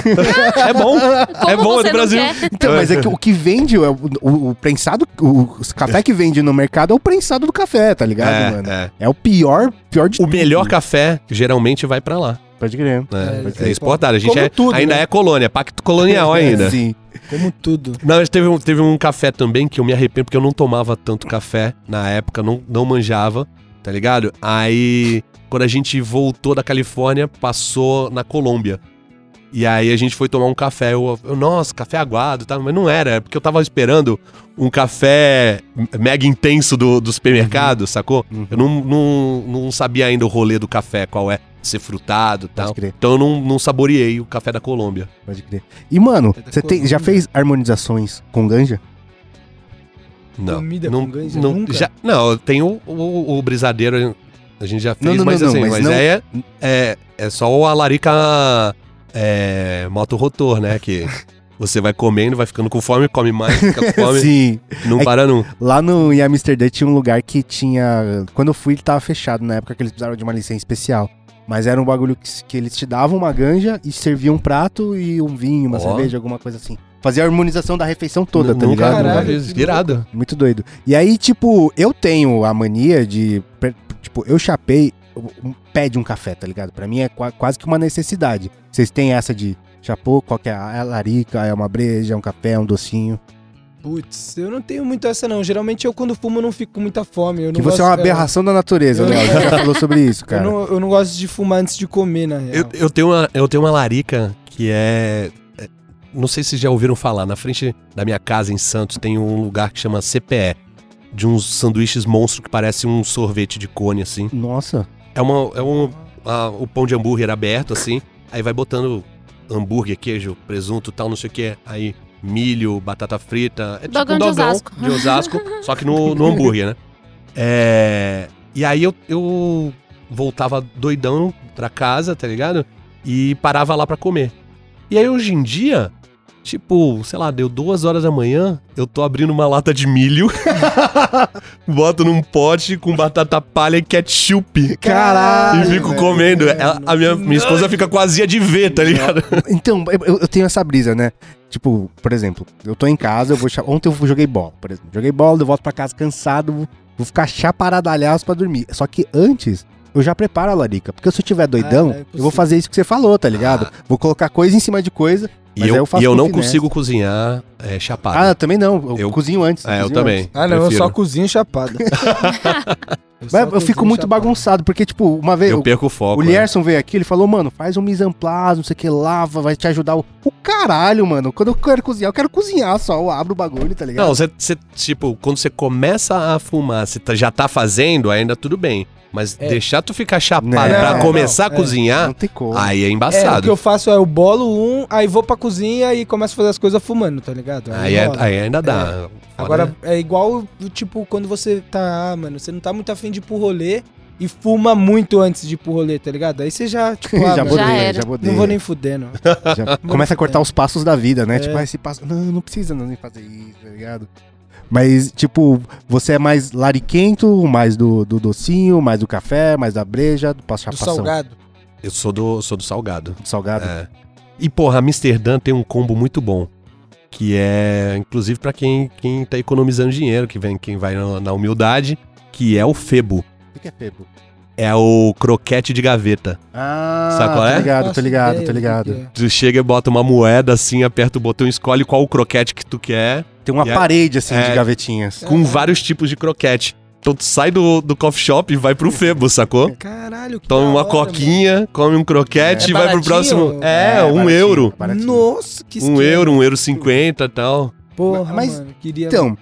é bom, Como é bom, é você do não Brasil. quer? Então, mas é que o que vende, o, o, o prensado, o, o café que vende no mercado é o prensado do café, tá ligado, É, mano? é. É o pior, pior de O tudo. melhor café geralmente vai pra lá. Pode crer. Né? É, É, exportado. A gente como é- tudo, ainda né? é colônia, pacto colonial ainda. Sim. Como tudo. Não, mas teve um, teve um café também que eu me arrependo porque eu não tomava tanto café na época, não, não manjava, tá ligado? Aí, quando a gente voltou da Califórnia, passou na Colômbia. E aí a gente foi tomar um café, eu, eu nossa, café aguado, tá? Mas não era, é porque eu tava esperando um café mega intenso do, do supermercado, sacou? Uhum. Eu não, não, não sabia ainda o rolê do café, qual é, ser frutado e tal. Pode crer, Então eu não, não saboreei o café da Colômbia. pode crer. E, mano, É da você tem- já Colômbia. fez harmonizações com ganja? Comida Não. com não, ganja não, nunca? já, não, tem o, o, o brisadeiro, a gente já fez, Não, não, mas não, assim, não, mas mas não- é, é, é só o alarica é, motorrotor, né? Que você vai comendo, vai ficando com fome, come mais, fica com fome, Sim. não É para não. Lá no, em Amsterdã tinha um lugar que tinha... Quando eu fui, ele tava fechado na época que eles precisaram de uma licença especial. Mas era um bagulho que, que eles te davam uma ganja e serviam um prato e um vinho, uma Ó. cerveja, alguma coisa assim. Fazia a harmonização da refeição toda, tá Nunca ligado? Caralho, nunca velho? fiz, irado. Muito doido. E aí, tipo, eu tenho a mania de... per- Tipo, eu chapei um pé de um café, tá ligado? Pra mim é qua- quase que uma necessidade. Vocês têm essa de chapou, qual que é? É larica, é uma breja, é um café, é um docinho. Putz, eu não tenho muito essa não. Geralmente eu quando fumo não fico com muita fome. Eu não Que você gosto, é uma é, aberração da natureza, Eu- né? A gente já falou sobre isso, Eu cara. não, eu não gosto de fumar antes de comer, na real. Eu, eu, tenho uma, eu tenho uma larica que é, é- não sei se já ouviram falar, na frente da minha casa em Santos tem um lugar que chama C P E, de uns sanduíches monstro que parece um sorvete de cone, assim. Nossa. É, uma, é um, a- o pão de hambúrguer aberto, assim, aí vai botando hambúrguer, queijo, presunto, tal, não sei o que, aí milho, batata frita, é tipo Dogão um de dogão Osasco. de Osasco, só que no, no hambúrguer, né? É, e aí eu, eu voltava doidão pra casa, tá ligado? E parava lá pra comer. E aí hoje em dia, tipo, sei lá, deu duas horas da manhã, eu tô abrindo uma lata de milho, boto num pote com batata palha e ketchup. Caralho, E fico velho. comendo. Ela- a minha, minha esposa fica com azia de ver, tá ligado? Então, eu, eu tenho essa brisa, né? Tipo, por exemplo, eu tô em casa, eu vou cha- ontem eu joguei bola, por exemplo. Joguei bola, eu volto pra casa cansado, vou, vou ficar chaparadalhaço pra dormir. Só que antes, eu já preparo a larica. Porque se eu tiver doidão, Ah, não é eu vou possível. fazer isso que você falou, tá ligado? Vou colocar coisa em cima de coisa. E Mas eu, aí eu faço e eu com não finesse. consigo cozinhar é, chapado. Ah, também não. Eu, Eu- cozinho antes. é, eu cozinho também. antes. Ah, não, eu prefiro. só cozinho chapada. Eu, só Mas eu fico cozinho muito chapado. bagunçado, porque, tipo, uma vez... Eu o- perco o foco. O né? Lierson veio aqui, ele falou, mano, faz um mise en place, não sei o que lá, vai te ajudar. O, o caralho, mano. Quando eu quero cozinhar, eu quero cozinhar só. Eu abro o bagulho, tá ligado? Não, você, você, tipo, quando você começa a fumar, você tá- já tá fazendo, ainda tudo bem. Mas É. deixar tu ficar chapado Não, pra não, começar não, a cozinhar, Não tem como. aí é É, o embaçado. que eu faço é eu bolo um, aí vou pra cozinha e começo a fazer as coisas fumando, tá ligado? Aí, é- rola. aí ainda dá. Foda, Agora, né? é igual, tipo, quando você tá, ah, mano, você não tá muito afim de ir pro rolê e fuma muito antes de ir pro rolê, tá ligado? Aí você já, tipo, ah, já mano, bodeia, era. já bodeia. não vou nem fudendo. Já começa a cortar os passos da vida, né? É. Tipo, ah, esse passo... Não, não precisa não nem fazer isso, tá ligado? Mas, tipo, você é mais lariquento, mais do, do docinho, mais do café, mais da breja, do passo Do chapação. salgado. Eu sou do, sou do salgado. Do salgado. É. E, porra, Amsterdã tem um combo muito bom. Que é, inclusive, pra quem, quem tá economizando dinheiro, que vem, quem vai na, na humildade, que é o Febo. O que é Febo? É o croquete de gaveta. Ah, Sabe qual é? tô ligado, tô Faço ligado, ideia tô do ligado. que que é. Tu chega e bota uma moeda assim, aperta o botão, escolhe qual o croquete que tu quer, Tem uma E é- parede, assim, é- de gavetinhas. com vários tipos de croquete. Então tu sai do, do coffee shop e vai pro Febo, sacou? Caralho, que Toma da uma hora, coquinha, come um croquete É e vai pro baratinho? próximo. É, É, um baratinho, euro. mano. baratinho. Nossa, que Um esquema. euro, um euro cinquenta e tal. Porra, Mas, mano, queria... Então,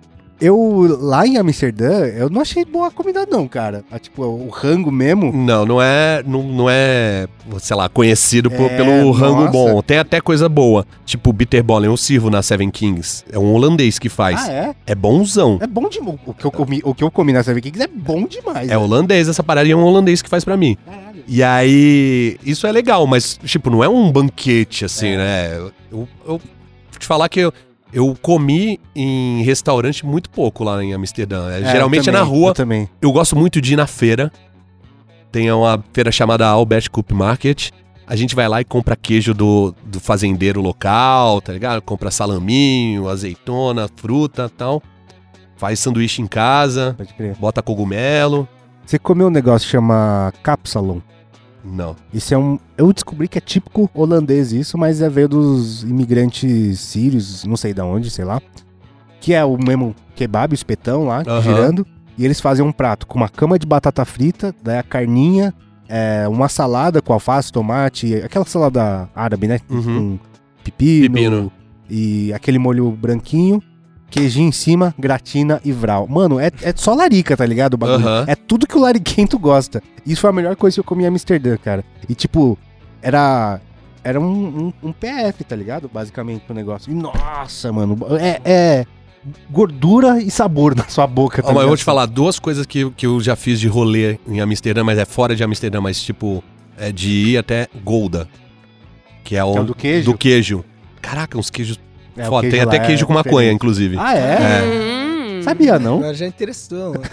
eu lá em Amsterdã, eu não achei boa a comida não, cara. Ah, tipo, o rango mesmo. Não, não é, não, não é, sei lá, conhecido por- É, pelo rango nossa. bom. Tem até coisa boa. Tipo, Bitterballen, eu sirvo na Seven Kings. É um holandês que faz. Ah, é? É bonzão. É bom demais. O que eu comi, o que eu comi na Seven Kings é bom demais. É holandês essa parada e é um holandês que faz pra mim. Caralho. E aí, isso é legal, mas, tipo, não é um banquete, assim, É. né? Eu, eu vou te falar que eu, eu comi em restaurante muito pouco lá em Amsterdã. É, É, geralmente eu é na também, rua. Eu também. Eu gosto muito de ir na feira. Tem uma feira chamada Albert Cup Market. A gente vai lá e compra queijo do, do fazendeiro local, tá ligado? Compra salaminho, azeitona, fruta e tal. Faz sanduíche em casa, Pode crer. bota cogumelo. Você comeu um negócio que chama Capsalon. Não. Isso é um... Eu descobri que é típico holandês isso, mas é veio dos imigrantes sírios, não sei de onde, sei lá. Que é o mesmo kebab, o espetão lá, Aham. girando. E eles fazem um prato com uma cama de batata frita, daí a carninha, é, uma salada com alface, tomate, aquela salada árabe, né? Uhum. Com pepino, Pepino. e aquele molho branquinho, queijinho em cima, gratina e vral. Mano, é, é só larica, tá ligado? O bagulho. Aham. É tudo que o lariquento gosta. Isso foi a melhor coisa que eu comi em Amsterdã, cara. E tipo, era... Era um, um, um P F, tá ligado? Basicamente, o negócio. E nossa, mano, é... é gordura e sabor na sua boca, tá Ó, mas eu ligado? vou te falar duas coisas que, que eu já fiz de rolê em Amsterdã, mas é fora de Amsterdã, mas tipo, é de ir até Gouda. Que é o, Que é o do queijo? do queijo. Caraca, uns queijos É, o foda. Tem queijo até lá queijo é com maconha, diferente. inclusive. Ah, é? Hum. Sabia, não? Agora já interessou, mano.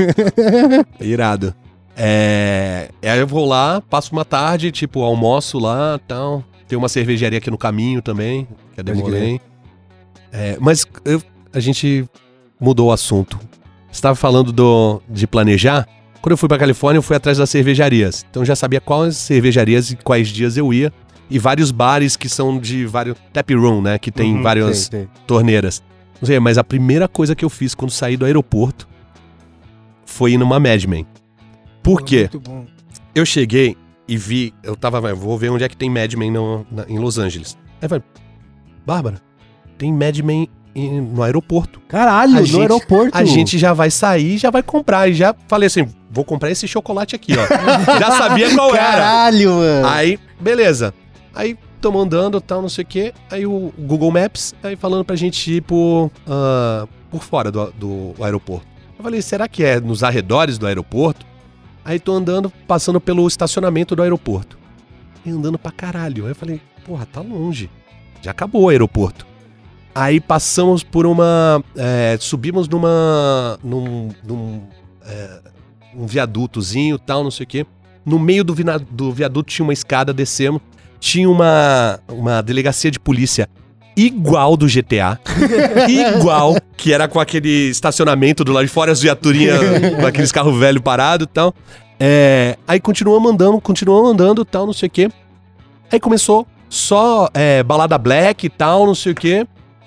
É irado. É... Aí eu vou lá, passo uma tarde, tipo, almoço lá e tal. Tem uma cervejaria aqui no caminho também, que é Pode Demolém. É, mas eu- a gente mudou o assunto. Você estava falando do, de planejar. Quando eu fui pra Califórnia, eu fui atrás das cervejarias. Então eu já sabia quais cervejarias e quais dias eu ia. E vários bares que são de vários... Tap room, né? Que tem Uhum, várias sei, sei. torneiras. Não sei, mas a primeira coisa que eu fiz quando saí do aeroporto foi ir numa Mad Men. Por quê? Muito bom. Eu cheguei e vi, eu tava, vai, vou ver onde é que tem Mad Men no, na- em Los Angeles. Aí eu falei, Bárbara, tem Mad Men em- no aeroporto. Caralho, A no gente- aeroporto. A gente já vai sair, já vai comprar. E já falei assim, vou comprar esse chocolate aqui, ó. Já sabia qual era. Caralho, mano. Aí, beleza. Aí, tamo andando e tal, não sei o quê. Aí o Google Maps, aí falando pra gente ir por, ah, por fora do, do aeroporto. Eu falei, será que é nos arredores do aeroporto? Aí tô andando, passando pelo estacionamento do aeroporto. E andando pra caralho. Aí eu falei, porra, tá longe. Já acabou o aeroporto. Aí passamos por uma... é, subimos numa... num... num é, um viadutozinho e tal, não sei o quê. No meio do, vina- do viaduto tinha uma escada, descemos. Tinha uma, uma delegacia de polícia igual do G T A. Igual, que era com aquele estacionamento do lado de fora, as viaturinhas, com aqueles carros velhos parados e tal. É, aí continuamos andando, continuamos andando e tal, não sei o quê. Aí começou só é, balada black e tal, não sei o quê.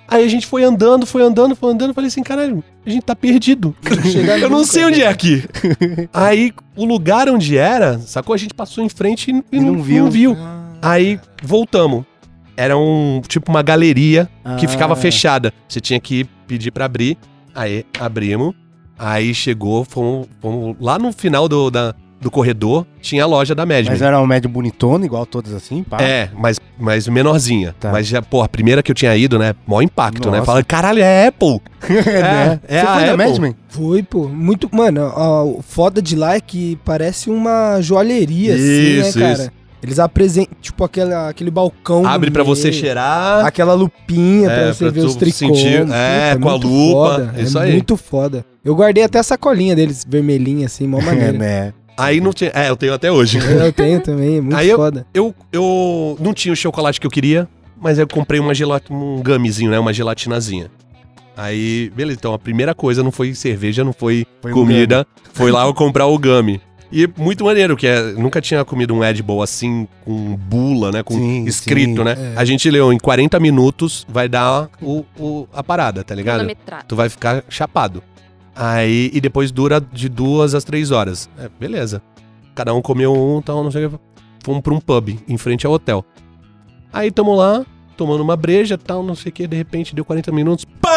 Aí a gente foi andando, foi andando, foi andando, falei assim, caralho, a gente tá perdido. Eu não sei onde é aqui. Aí o lugar onde era, sacou? A gente passou em frente e, e E não não, viu. não viu. Ah. Aí voltamos. Era um tipo uma galeria que Ah. ficava fechada. Você tinha que pedir pra abrir. Aí abrimos. Aí chegou, fomos, fomos lá no final do, da, do corredor, tinha a loja da Madman. Mas era uma média bonitona, igual todas assim, pá. É, mas, mas menorzinha. Tá. Mas já, pô, a primeira que eu tinha ido, né? Maior impacto, né? Nossa. Fala, caralho, é Apple. É, né? é Você a foi na Apple. Madman? Foi, pô. Muito. Mano, ó, o foda de lá é que parece uma joalheria, Isso, assim, né, cara? isso. Eles apresentam, tipo, aquela, aquele balcão. no Abre pra meio, você cheirar. Aquela lupinha É, pra você pra ver tu os tricôs. sentir- é, com a muito lupa, Foda, isso é aí. muito foda. Eu guardei até a sacolinha deles, vermelhinha, assim, mó É, maneira. né? Aí não tinha. É, eu tenho até hoje. Eu tenho também, é muito Aí eu- foda. Eu, eu não tinha o chocolate que eu queria, mas eu comprei uma gelatina, um gummizinho, né? Uma gelatinazinha. Aí, beleza, então a primeira coisa não foi cerveja, não foi, Foi um comida, foi lá eu comprar o gummy. E muito maneiro, que é, nunca tinha comido um Edible assim, com bula, né? Com Sim, escrito, sim, né? é. A gente leu, em quarenta minutos vai dar o, o- a parada, tá ligado? Cronometrado. Tu vai ficar chapado. Aí, e depois dura de duas às três horas. É, beleza. Cada um comeu um, tal, não sei o que. Fomos pra um pub, em frente ao hotel. Aí tamo lá, tomando uma breja, tal, não sei o que. De repente, deu quarenta minutos. Pá!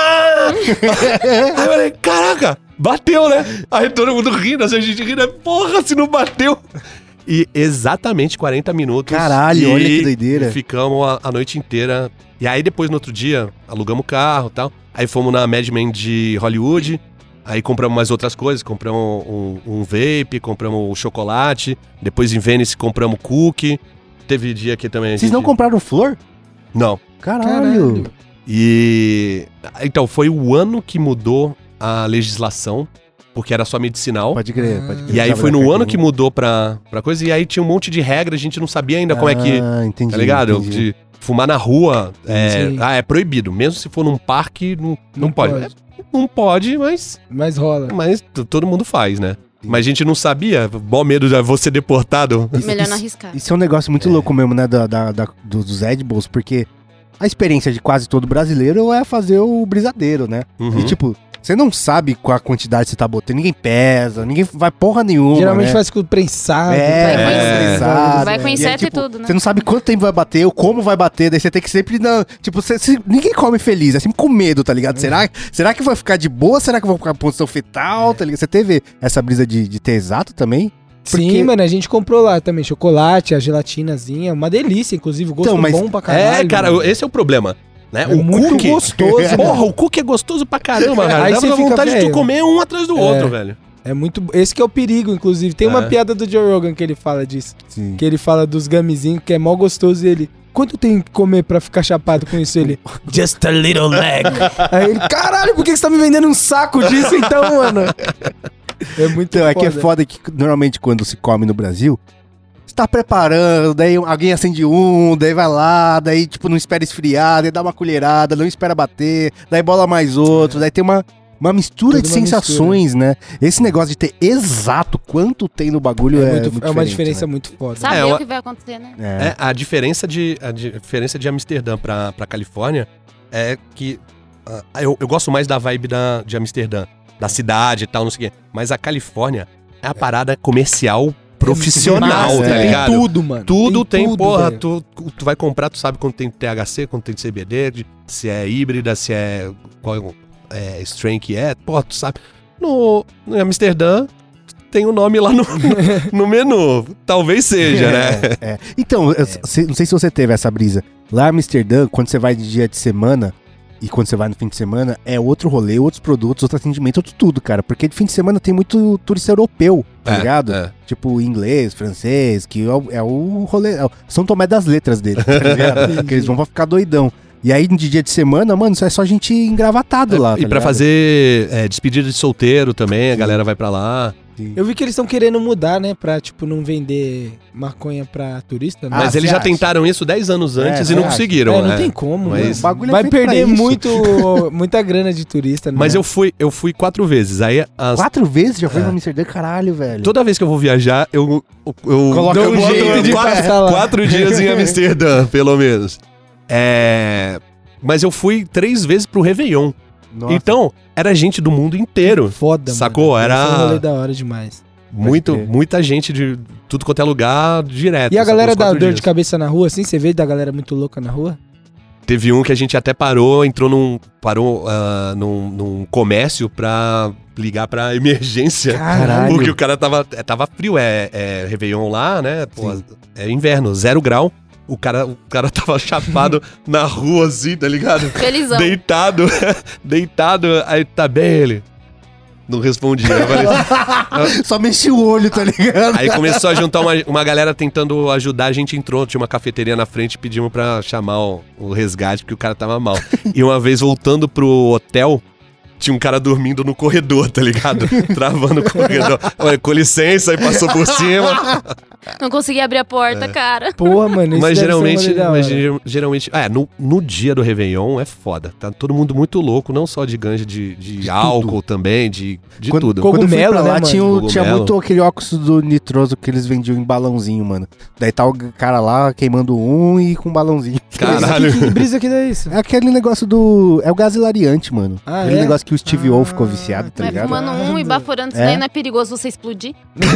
Aí eu falei, caraca, bateu, né? Aí todo mundo rindo, assim, a gente rindo. Porra, se não bateu. E exatamente quarenta minutos. Caralho, e olha que doideira. Ficamos a, a noite inteira. E aí depois, no outro dia, alugamos o carro e tal. Aí fomos na Madman de Hollywood. Aí compramos mais outras coisas. Compramos um, um vape, compramos o chocolate. Depois em Venice compramos cookie. Teve dia que também a Vocês gente... não compraram flor? Não. Caralho. E... Então, foi o ano que mudou a legislação. Porque era só medicinal. Pode crer, pode crer. E aí Tava foi na no ano carteirinha. que mudou pra, pra coisa. E aí tinha um monte de regras, a gente não sabia ainda como é que... Ah, entendi. Tá ligado? entendi. De fumar na rua é, Sim. ah, é proibido. Mesmo se for num parque, não, não, Não pode. pode. É, não pode, mas, Mas rola. mas t- todo mundo faz, né? Mas a gente não sabia. Bom medo de você deportado. Isso- Melhor isso- não arriscar. Isso é um negócio muito louco mesmo, né? Da, da, da- do- dos edibles, porque a experiência de quase todo brasileiro é fazer o brisadeiro, né? Uhum. E tipo, você não sabe qual a quantidade que você tá botando, ninguém pesa, ninguém vai porra nenhuma. Geralmente né? faz com prensado. É, vai com inseto. prensado. Vai com E aí, inseto e tipo, tudo, né? Você não sabe quanto tempo vai bater, ou como vai bater, daí você tem que sempre. Não, tipo, você, você- ninguém come feliz, é sempre com medo, tá ligado? Será, será que vai ficar de boa? Será que vai ficar em posição fetal? Tá ligado? Você teve essa brisa de, de ter exato também? Sim, Porque- mano, a gente comprou lá também chocolate, a gelatinazinha, uma delícia, inclusive, o gosto Então, mas- bom pra caralho. É, cara, mano. esse é o problema. Né? É muito gostoso, Porra, mano. o cookie é gostoso pra caramba, cara. Aí Dá você fica, vontade de tu velho. comer um atrás do É. outro, velho. É muito. Esse que é o perigo, inclusive. Tem uma É. piada do Joe Rogan que ele fala disso. Sim. Que ele fala dos gummizinhos, que é mó gostoso e ele. Quanto tem que comer pra ficar chapado com isso? Ele. Just a little leg. Aí ele, caralho, por que que você tá me vendendo um saco disso então, mano? É muito Então, é que é foda. foda que normalmente quando se come no Brasil, você tá preparando, daí alguém acende um, daí vai lá, daí tipo não espera esfriar, daí dá uma colherada, não espera bater, daí bola mais outro, daí tem uma, uma mistura Tudo de uma sensações, né? Esse negócio de ter exato quanto tem no bagulho é, É, muito- muito é uma diferente, diferença né? muito foda. Saber É, o eu- que vai acontecer, né? É. É, a diferença de, a diferença de Amsterdã pra, pra Califórnia é que ah, eu, eu gosto mais da vibe da, de Amsterdã, da cidade e tal, não sei o quê. Mas a Califórnia é a parada comercial profissional, Massa, tá é. ligado? Tem tudo, mano. Tudo tem, tudo, porra, velho. tu, tu vai comprar, tu sabe quanto tem T H C, quanto tem C B D, de- se é híbrida, se é qual é, strain que é, porra, tu sabe. No, no Amsterdã tem o nome lá no, no menu, talvez seja, né? É, é. Então, eu se- não sei se você teve essa brisa. Lá em Amsterdã, quando você vai de dia de semana e quando você vai no fim de semana, é outro rolê, outros produtos, outro atendimento, outro tudo, cara. Porque de fim de semana tem muito turista europeu, tá É, ligado? é. Tipo inglês, francês, que é o, é o rolê. É o São Tomé das letras dele, tá ligado? que eles vão pra ficar doidão. E aí, de dia de semana, mano, isso é só gente engravatado lá. E tá pra ligado? fazer é, despedida de solteiro também, a galera vai pra lá. Eu vi que eles estão querendo mudar, né? Pra, tipo, não vender maconha pra turista, né? Ah, Mas eles você já acha? tentaram isso dez anos É, antes você e não acha? conseguiram. É, não né? tem como, Mas- mano. O bagulho é Vai feito pra perder isso. muito, muita grana de turista, né? Mas eu fui, eu fui quatro vezes. Aí as- Quatro vezes já foi É. pra Amsterdã, caralho, velho. toda vez que eu vou viajar, eu, eu, eu Coloca dou um boto jeito de quatro, passar lá. quatro dias em Amsterdã, pelo menos. É, Mas eu fui três vezes pro Réveillon. Nossa. Então, era gente do mundo inteiro. Foda, Sacou? mano. Era- Esse é um rolê da hora demais. Muito, crer. muita gente de tudo quanto é lugar, direto. E a sacou? galera Os dá quatro dor dias. de cabeça na rua, assim? Você vê da galera muito louca na rua? Teve um que a gente até parou, entrou num, parou, ah, num, num comércio pra ligar pra emergência. Caralho. Porque o cara tava, é, tava frio, é, é Réveillon lá, né? Pô, é inverno, zero grau. O cara, o cara tava chapado na rua assim, tá ligado? Felizão. Deitado, deitado, aí tá bem ele. Não respondia. Eu falei, Só mexi o olho, tá ligado? aí começou a juntar uma, uma galera tentando ajudar, a gente entrou, tinha uma cafeteria na frente e pedimos pra chamar o, o resgate, porque o cara tava mal. E uma vez voltando pro hotel, tinha um cara dormindo no corredor, tá ligado? Travando o corredor. Olha, com licença, aí passou por cima. Não consegui abrir a porta, É. cara. Porra, mano, isso Mas deve ser um geralmente, rolê da mas hora. ger- geralmente, é, no, no dia do Réveillon é foda. Tá todo mundo muito louco, não só de ganja, de, de, álcool também, de, de Quando- tudo. Cogumelo, Quando eu fui pra né, lá, mano? tinha, o- tinha Cogumelo. muito aquele óxido nitroso que eles vendiam em balãozinho, mano. Daí tá o cara lá queimando um e com um balãozinho. Caralho. Que, que brisa que dá isso? É aquele negócio do... É o gás hilariante, mano. Ah, aquele é? negócio que o Steve O Ah, ficou viciado, tá Mas ligado? fumando um e baforando isso É? daí não é perigoso você explodir?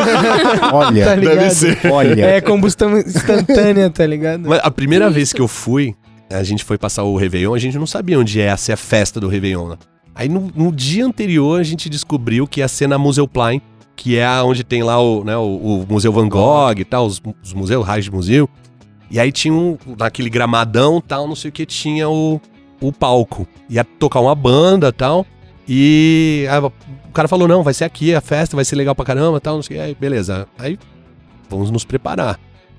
Olha, Tá ligado? Deve ser. olha. É combustão instantânea, tá ligado? Mas a primeira Isso. vez que eu fui, a gente foi passar o Réveillon, a gente não sabia onde ia ser a festa do Réveillon, né? Aí no, no dia anterior a gente descobriu que ia ser na Museusplein, que é onde tem lá o, né, o, o Museu Van Gogh e tal, os, os museus, raios de museu. E aí tinha um, naquele gramadão e tal, não sei o que, tinha o, o palco. Ia tocar uma banda e tal. E aí, o cara falou, não, vai ser aqui a festa, vai ser legal pra caramba e tal, não sei o que. Aí, beleza. Aí vamos nos preparar.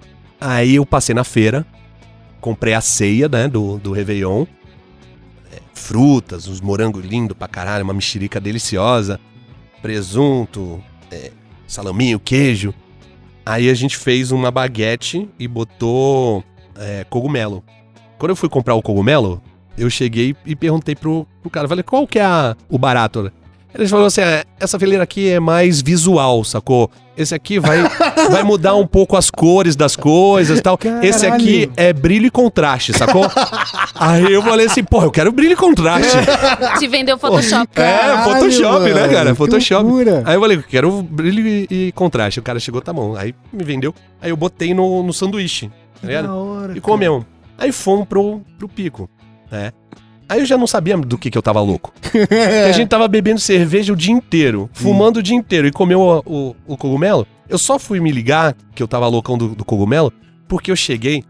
Aí eu passei na feira, comprei a ceia, né, do, do Réveillon. É, frutas, uns morangos lindos pra caralho, uma mexerica deliciosa. Presunto, é, salaminho, queijo. Aí a gente fez uma baguete e botou é, cogumelo. Quando eu fui comprar o cogumelo, eu cheguei e perguntei pro, pro cara, falei, qual que é a- o barato? Ele falou assim, ah, essa fileira aqui é mais visual, sacou? Esse aqui vai, vai mudar um pouco as cores das coisas e tal. Esse aqui é brilho e contraste, sacou? Aí eu falei assim, pô, eu quero brilho e contraste. Te vendeu Photoshop. É, Caralho, Photoshop, né, mano, cara? que Photoshop. loucura. Aí eu falei, quero brilho e, e contraste. O cara chegou, tá bom. Aí me vendeu. Aí eu botei no, no sanduíche, tá ligado? Da hora, E comemos. Aí fomos pro, pro pico, né? Aí eu já não sabia do que que eu tava louco. Porque a gente tava bebendo cerveja o dia inteiro, fumando o dia inteiro e comeu o, o, o cogumelo. Eu só fui me ligar que eu tava loucão do, do cogumelo porque eu cheguei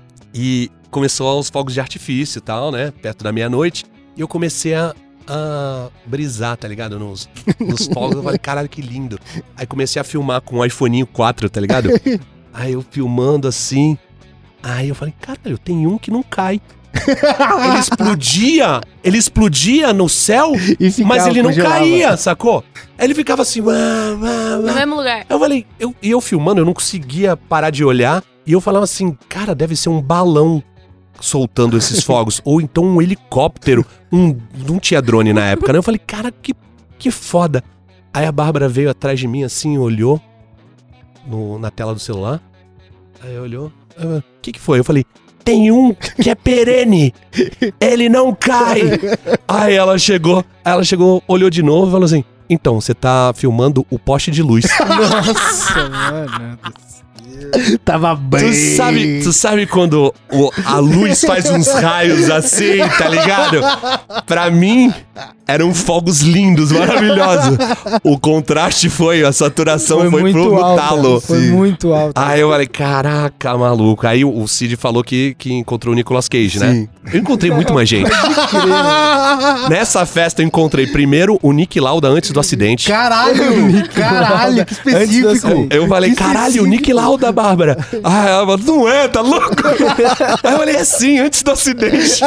e começou os fogos de artifício e tal, né? Perto da meia-noite. E eu comecei a, a brisar, tá ligado? Nos, nos fogos. Eu falei, caralho, que lindo. Aí comecei a filmar com o iPhone quatro, tá ligado? Aí eu filmando assim. Aí eu falei, caralho, tem um que não cai. Ele explodia, ele explodia no céu, E ficava, mas ele não congelava. caía, sacou? Aí ele ficava assim, uá, uá, No uá. mesmo lugar. Eu falei, eu, e eu filmando, eu não conseguia parar de olhar, e eu falava assim, cara, deve ser um balão soltando esses fogos, ou então um helicóptero, um, não tinha drone na época, né? Eu falei, cara, que, que foda. Aí a Bárbara veio atrás de mim assim, olhou no, na tela do celular, aí olhou, o que que foi? Eu falei, tem um que é perene, ele não cai. Aí ela chegou, aí ela chegou, olhou de novo e falou assim, então, você tá filmando o poste de luz. Nossa, mano. Tava bem. Tu sabe, tu sabe quando o- a luz faz uns raios assim, tá ligado? Pra mim, eram fogos lindos, maravilhosos. O contraste foi, a saturação foi, pro no alta, talo. Foi Sim. muito alto. Aí eu falei, caraca, maluco. Aí o o Cid falou que, que encontrou o Nicolas Cage, né? Sim. Eu encontrei muito mais gente. Nessa festa eu encontrei primeiro o Nick Lauda antes do acidente. Caralho, caralho, que específico. Antes da- Eu falei, Que caralho, o Nick Lauda, Bárbara. Ah, ela falou, não é, tá louco? Aí eu falei, é sim, antes do acidente.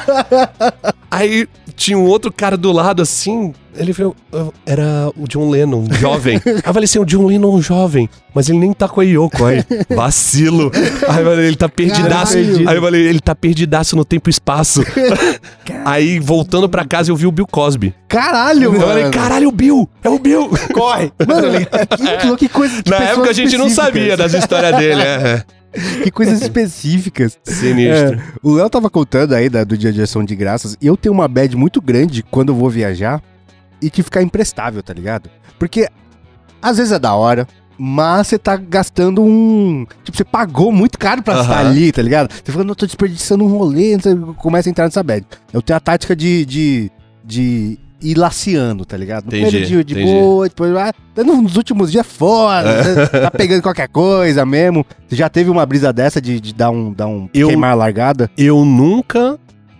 Aí tinha um outro cara do lado assim, ele falou, "Eu- era o John Lennon, jovem. Aí eu falei assim, o John Lennon jovem, mas ele nem tá com a Yoko, aí, vacilo. Aí eu falei, ele tá perdidaço. Caralho. Aí eu falei, ele tá perdidaço no tempo e espaço. Aí voltando pra casa eu vi o Bill Cosby. Caralho, Eu mano. falei, caralho, o Bill, é o Bill. Corre. Mano, que, que coisa. Que Na pessoas época a gente não específicas. sabia das histórias dele, é. Que coisas específicas. Sinistro. É, o Léo tava contando aí da, do dia de ação de graças. E eu tenho uma bad muito grande quando eu vou viajar e que ficar imprestável, tá ligado? Porque às vezes é da hora, mas você tá gastando um... Tipo, você pagou muito caro pra Aham. estar ali, tá ligado? Você fica, não, eu tô desperdiçando um rolê, você começa a entrar nessa bad. Eu tenho a tática de... de, de ir laceando, tá ligado? No Entendi, primeiro dia de entendi. boa, depois vai... Nos últimos dias, foda, você tá pegando qualquer coisa mesmo. Você já teve uma brisa dessa de, de dar um, dar um Eu- queimar a largada? Eu nunca...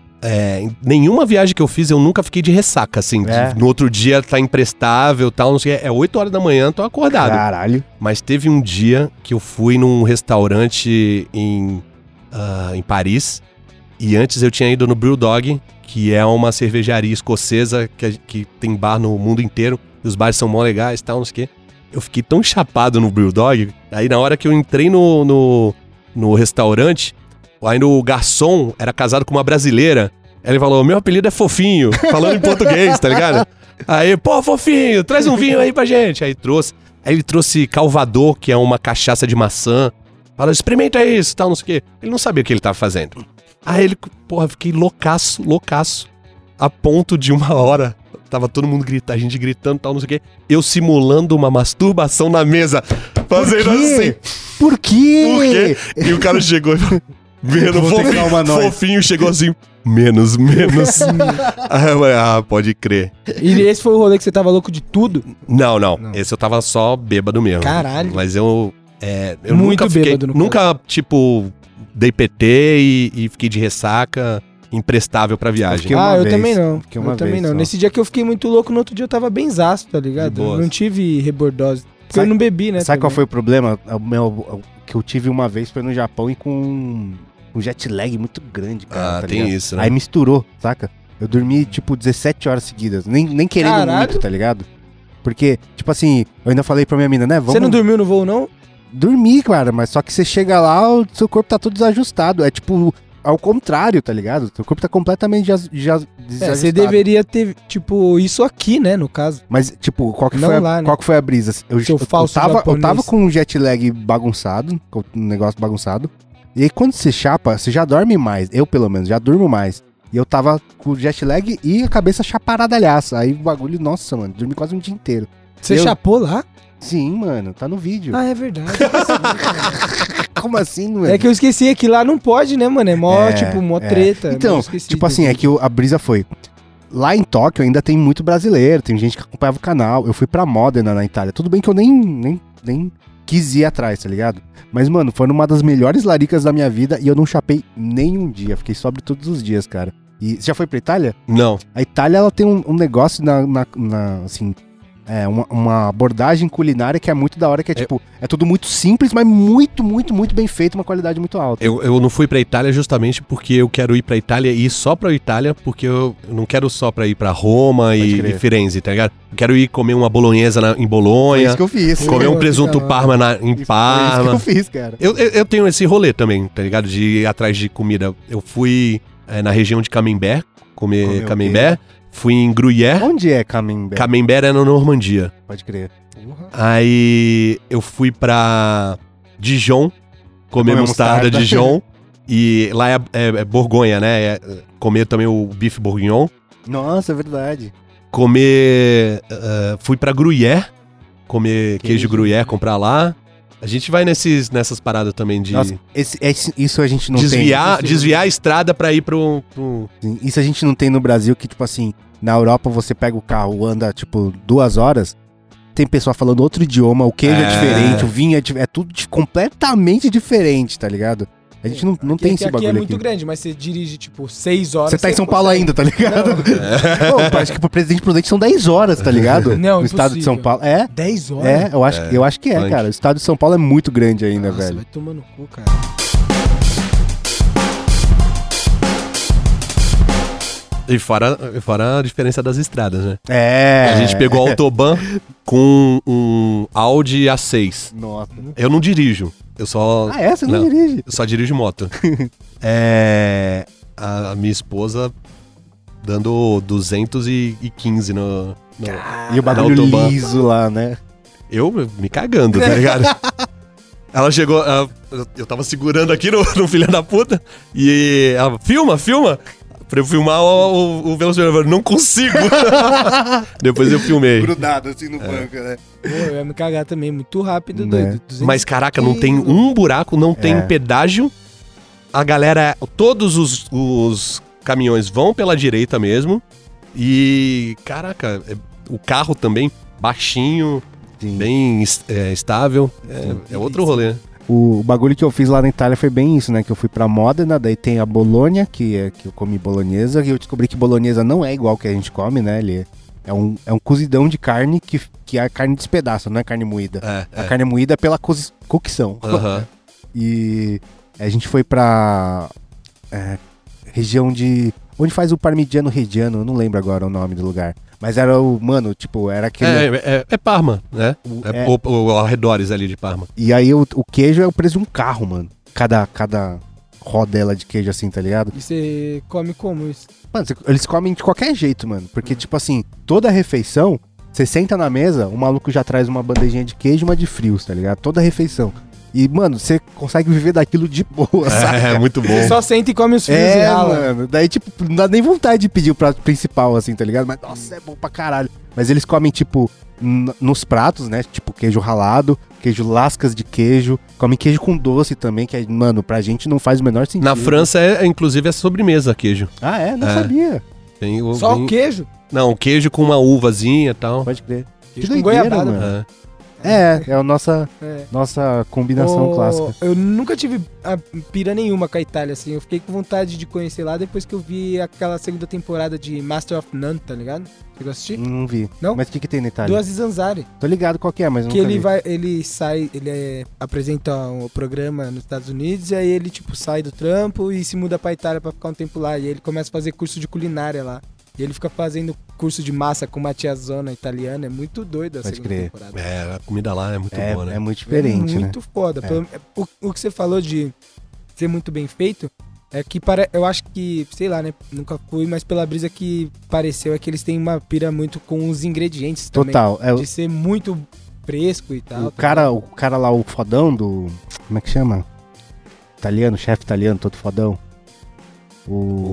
É, em nenhuma viagem que eu fiz, eu nunca fiquei de ressaca, assim. de- É. no outro dia tá imprestável e tal, não sei o que. É oito horas da manhã, tô acordado. Caralho. Mas teve um dia que eu fui num restaurante em, ah, em Paris. E antes eu tinha ido no Brewdog, que é uma cervejaria escocesa que, a- que tem bar no mundo inteiro. E os bares são mó legais e tal, não sei o quê. Eu fiquei tão chapado no Brewdog. Aí na hora que eu entrei no, no, no restaurante, aí o garçom era casado com uma brasileira. Aí ele falou, meu apelido é Fofinho, falando em português, tá ligado? Aí, pô, Fofinho, traz um vinho aí pra gente. Aí trouxe. Aí ele trouxe Calvador, que é uma cachaça de maçã. Falou, experimenta isso, tal, não sei o quê. Ele não sabia o que ele tava fazendo. Aí ele, porra, fiquei loucaço, loucaço. A ponto de uma hora, tava todo mundo gritando, a gente gritando, tal, não sei o quê. Eu simulando uma masturbação na mesa, fazendo Por quê? assim. Por quê? Por quê? E o cara chegou e falou, menos, Vou ter que dar uma fofinho, nós. fofinho, chegou assim, menos, menos. Aí eu falei, ah, pode crer. E esse foi o rolê que você tava louco de tudo? Não, não, Não. esse eu tava só bêbado mesmo. Caralho. Mas eu, é, eu Muito nunca fiquei, bêbado, no nunca, tipo, dei P T e, e fiquei de ressaca imprestável pra viagem. fiquei uma ah, eu vez. também não. Fiquei uma eu também vez não. só. Nesse dia que eu fiquei muito louco, no outro dia eu tava benzaço, tá ligado? De boas. Eu não tive rebordose. Porque Sabe- eu não bebi, né? Sabe qual também. foi o problema? O meu, o que eu tive uma vez foi no Japão e com um jet lag muito grande, cara. Ah, tá tem ligado? isso, né? Aí misturou, saca? Eu dormi, tipo, dezessete horas seguidas. Nem, nem querendo Caralho. muito, tá ligado? Porque, tipo assim, eu ainda falei pra minha mina, né? Vamos Você não dormiu no voo, não? dormir, cara, mas só que você chega lá, o seu corpo tá todo desajustado. É tipo, ao contrário, tá ligado? Seu corpo tá completamente jas- jas- É, desajustado. você deveria ter, tipo, isso aqui, né, no caso. Mas, tipo, qual que, Não foi, a, lá, né? qual que foi a brisa? Eu, Seu eu, eu, falso tava, eu japonês. tava com um jet lag bagunçado, com um negócio bagunçado. E aí, quando você chapa, você já dorme mais. Eu, pelo menos, já durmo mais. E eu tava com o jet lag e a cabeça chaparadalhaça. Aí o bagulho, nossa, mano, dormi quase um dia inteiro. Você Eu- chapou lá? Sim, mano, tá no vídeo. Ah, é verdade. Como assim, mano? é que eu esqueci que lá não pode, né, mano? É mó, É, tipo, mó é. treta. Então, mas eu esqueci tipo disso. assim, é que o- a brisa foi. Lá em Tóquio ainda tem muito brasileiro, tem gente que acompanhava o canal. Eu fui pra Modena, na Itália. Tudo bem que eu nem, nem, nem quis ir atrás, tá ligado? Mas, mano, foi uma das melhores laricas da minha vida e eu não chapei nenhum dia. Fiquei sóbrio todos os dias, cara. E você já foi pra Itália? Não. A Itália, ela tem um, um negócio na, na- na, assim... É, uma, uma abordagem culinária que é muito da hora, que é tipo... É tudo muito simples, mas muito, muito, muito bem feito, uma qualidade muito alta. Eu, eu não fui pra Itália justamente porque eu quero ir pra Itália e ir só pra Itália, porque eu eu não quero só pra ir pra Roma Pode e, crer. e Firenze, tá ligado? Eu quero ir comer uma bolonhesa na- em Foi Bolonha, isso que eu fiz. Pô, comer um que presunto da hora. parma na- em Foi isso que Parma. eu fiz, cara. Eu, eu, eu tenho esse rolê também, tá ligado? De ir atrás de comida. Eu fui é, na região de Camembert, comer Comeu o Camembert. Fui em Gruyère. Onde é Camembert? Camembert é na Normandia. Pode crer. Aí eu fui pra Dijon, comer Comer mostarda mostarda. Dijon. E lá é, é, é Borgonha, né? É, comer também o bife bourguignon. Nossa, é verdade. Comer... eh, fui pra Gruyère, comer Queijo. queijo, Gruyère, comprar lá. A gente vai nesses, nessas paradas também de Nossa, esse, esse- isso a gente não desviar, tem. desviar a estrada pra ir pro... pro... Sim, isso a gente não tem no Brasil, que, tipo assim, na Europa você pega o carro, anda, tipo, duas horas, tem pessoa falando outro idioma, o queijo é, É. diferente, o vinho é, di- é tudo de- completamente diferente, tá ligado? A gente não, não Aqui- tem aqui, esse bagulho aqui aqui. é muito grande, mas você dirige, tipo, seis horas. Você tá em São Paulo consegue. ainda, tá ligado? Pô, parece que pro Presidente Prudente são dez horas, tá ligado? Não, no estado de São impossível. Paulo. É, dez horas? é, eu acho, É, eu acho que é, punk. cara. O estado de São Paulo é muito grande ainda, Nossa, velho. vai tomar no cu, cara. E fora, fora a diferença das estradas, né? É. A gente pegou a Autobahn com um Audi A seis. Nossa. Eu não dirijo, eu só... Ah, é? Você não, Não. dirige? Eu só dirijo moto. É... A, a minha esposa dando duzentos e quinze no... no- E o bagulho Autobahn. liso lá, né? Eu me cagando, tá ligado? Ela chegou, ela- eu tava segurando aqui no, no filho da puta, e ela, filma, filma. Pra eu filmar o, o, o Velociraptor, não consigo. Depois eu filmei. Grudado assim no banco, né? Pô, eu ia me cagar também, muito rápido, Né? doido. duzentos Mas caraca, não tem um buraco, não tem É. pedágio. A galera, todos os, os caminhões vão pela direita mesmo. E, caraca, é- o carro também, baixinho, Sim. bem es- é, estável. É, é outro rolê. O, o bagulho que eu fiz lá na Itália foi bem isso, né? Que eu fui pra Modena, daí tem a Bolonha, que é que eu comi bolonhesa, e eu descobri que bolonhesa não é igual que a gente come, né? Ele é um, é um cozidão de carne que, que a carne despedaça, não é carne moída. É, A é. carne é moída pela cozi- cocção. Aham. E a gente foi pra é, região de... Onde faz o parmigiano reggiano, eu não lembro agora o nome do lugar. Mas era o, mano, tipo, era aquele... É, é, é Parma, né? É, é. O, o, o arredores ali de Parma. E aí o, o queijo é o preço de um carro, mano. Cada, cada rodela de queijo assim, tá ligado? E você come como isso? Mano, cê- eles comem de qualquer jeito, mano. Porque, tipo assim, toda refeição, você senta na mesa, o maluco já traz uma bandejinha de queijo e uma de frios, tá ligado? Toda refeição. E, mano, você consegue viver daquilo de boa, sabe? É, é muito bom. Você só senta e come os frios e É, rala. mano. Daí, tipo, não dá nem vontade de pedir o prato principal, assim, tá ligado? Mas, nossa, é bom pra caralho. Mas eles comem, tipo, n- nos pratos, né? Tipo, queijo ralado, queijo lascas de queijo. Comem queijo com doce também, que, é, mano, pra gente não faz o menor sentido. Na França, é, inclusive, é sobremesa queijo. Ah, é? Não É. sabia. Tem o, Só tem- o queijo? Não, queijo com uma uvazinha e tal. Pode crer. Queijo Que com doideira, goiabada. mano. É. É, é a nossa, É. nossa combinação Ô, clássica. Eu nunca tive a pira nenhuma com a Itália, assim. Eu fiquei com vontade de conhecer lá depois que eu vi aquela segunda temporada de Master of None, tá ligado? Você vai assistir? Não vi. Não? Mas o que, que tem na Itália? Do Aziz Ansari. Tô ligado qual que é, mas eu Que nunca ele vi. vai, ele sai, ele é, apresenta um programa nos Estados Unidos e aí ele, tipo, sai do trampo e se muda pra Itália pra ficar um tempo lá. E aí ele começa a fazer curso de culinária lá. E ele fica fazendo curso de massa com uma tiazona italiana. É muito doido a Pode segunda crer. temporada. É, a comida lá é muito É, boa, né? é muito diferente, é né? muito foda. É. Pelo- O, o que você falou de ser muito bem feito é que pare... eu acho que, sei lá, né? Nunca fui, mas pela brisa que pareceu é que eles têm uma pira muito com os ingredientes também. Total. É, o- De ser muito fresco e tal. o, cara, o cara lá, o fodão do... Como é que chama? Italiano, chefe italiano, todo fodão. O...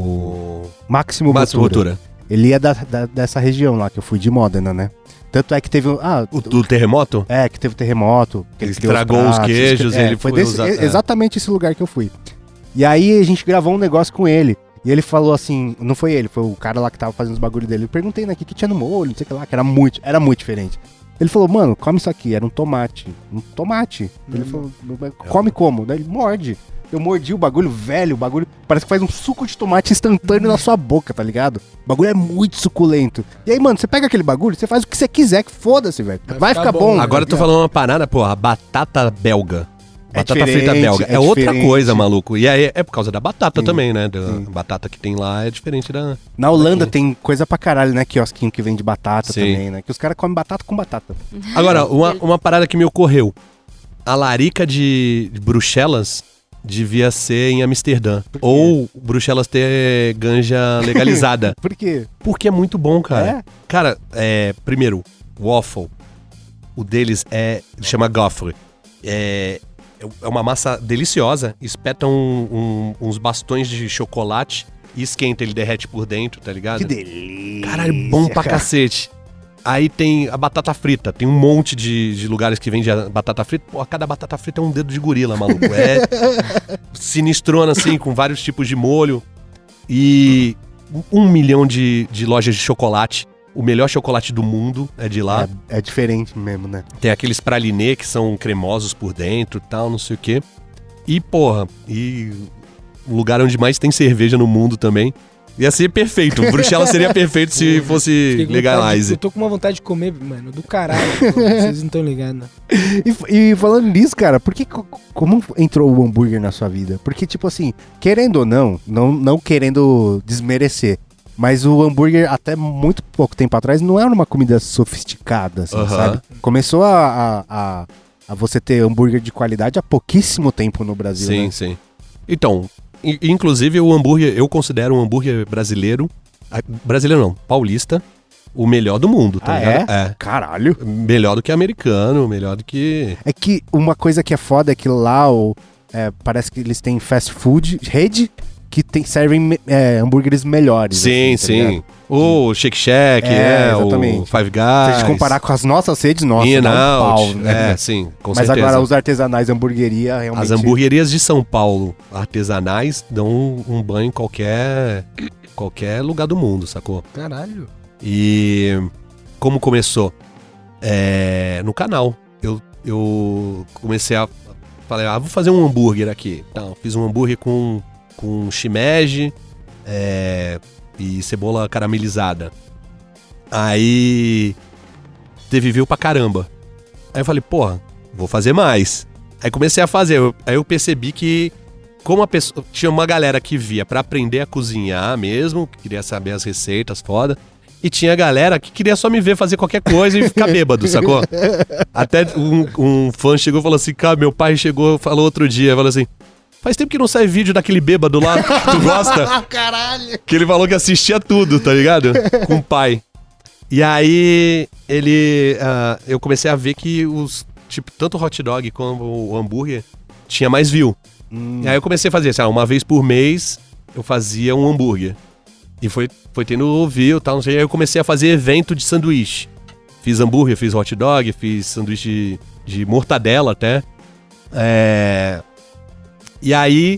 O Máximo Márcio Bottura. Bottura. Ele é da, da- dessa região lá, que eu fui de Modena, né? Tanto é que teve... um- Ah, O do terremoto? é, que teve terremoto. Que Ele criou estragou os pratos, queijos, é, ele foi foi desse- usar- é, é. exatamente esse lugar que eu fui. E aí a gente gravou um negócio com ele. E ele falou assim, não foi ele, foi o cara lá que tava fazendo os bagulho dele. Eu perguntei, né, o que, que tinha no molho, não sei o que lá, que era muito, era muito diferente. Ele falou, mano, come isso aqui, era um tomate. Um tomate. Ele falou, come como? Daí ele morde. Eu mordi o bagulho velho, o bagulho parece que faz um suco de tomate instantâneo na sua boca, tá ligado? O bagulho é muito suculento. E aí, mano, você pega aquele bagulho, você faz o que você quiser, que foda-se, velho. Vai, Vai ficar, ficar bom. bom. Agora eu tô falando uma parada, porra, batata belga. É Batata frita diferente, belga. É, é outra diferente. coisa, maluco. E aí é por causa da batata Sim, também, né? Da sim. batata que tem lá é diferente da. Na Holanda Aqui. tem coisa pra caralho, né? Quiosquinho que vende batata Sim. também, né? Que os caras comem batata com batata. Agora, uma, uma parada que me ocorreu. A larica de de Bruxelas devia ser em Amsterdã. Ou Bruxelas ter ganja legalizada. Por quê? Porque é muito bom, cara. É? Cara, é, primeiro, waffle. O deles é. Chama gaufre. É, é uma massa deliciosa. Espeta um- um- uns bastões de chocolate e esquenta, ele derrete por dentro, tá ligado? Que delícia. Caralho, bom pra cara. cacete. Aí tem a batata frita. Tem um monte de, de lugares que vende a batata frita. Pô, cada batata frita é um dedo de gorila, maluco. É sinistrona, assim, com vários tipos de molho. E um milhão de, de lojas de chocolate. O melhor chocolate do mundo é de lá. É, é diferente mesmo, né? Tem aqueles pralinê que são cremosos por dentro e tal, não sei o quê. E, porra, e o lugar onde mais tem cerveja no mundo também. Ia ser perfeito. Bruxelas seria perfeito se fosse Fiquei com vontade de- legalize. Eu tô com uma vontade de comer, mano, do caralho. pô, vocês não estão ligados. E, e falando nisso, cara, por que, co- como entrou o hambúrguer na sua vida? Porque, tipo assim, querendo ou não, não, não querendo desmerecer, mas o hambúrguer, até muito pouco tempo atrás, não era uma comida sofisticada, assim, Aham. sabe? Começou a, a, a, a você ter hambúrguer de qualidade há pouquíssimo tempo no Brasil, Sim, né? sim. Então, i- inclusive o hambúrguer, eu considero um hambúrguer brasileiro. ah, Brasileiro não, paulista. o melhor do mundo, tá Ah, ligado? é? Caralho. Melhor do que americano, melhor do que... É que uma coisa que é foda é que lá o, é, parece que eles têm fast food, rede, que tem, servem é, hambúrgueres melhores. Sim, assim, tá sim. ligado? O Shake Shack, É, é, o exatamente. Five Se a Guys. gente comparar com as nossas redes, nossa, In dá and um pau, Out. né? É, sim, com Mas certeza. agora os artesanais hamburgueria realmente... As hamburguerias de São Paulo, artesanais, dão um, um banho em qualquer, qualquer lugar do mundo, sacou? Caralho. E como começou? É, no canal. Eu, eu comecei a... Falei, ah, vou fazer um hambúrguer aqui. Então, fiz um hambúrguer com, com shimeji é, e cebola caramelizada. Aí teve view pra caramba. Aí eu falei, porra, vou fazer mais. Aí comecei a fazer. Eu- aí eu percebi que como a pessoa... Tinha uma galera que via pra aprender a cozinhar mesmo, que queria saber as receitas, foda. E tinha galera que queria só me ver fazer qualquer coisa e ficar bêbado, sacou? Até um, um fã chegou e falou assim, cara, meu pai chegou, falou outro dia, falou assim, faz tempo que não sai vídeo daquele bêbado lá, tu gosta? Caralho! Que ele falou que assistia tudo, tá ligado? Com o pai. E aí, ele... ah, eu comecei a ver que os... Tipo, tanto o hot dog como o hambúrguer tinha mais view. Hum. E aí eu comecei a fazer, assim, ah, uma vez por mês eu fazia um hambúrguer. E foi, foi tendo view e tal, não sei. Aí eu comecei a fazer evento de sanduíche. Fiz hambúrguer, fiz hot dog, fiz sanduíche de, de mortadela até. É... E aí,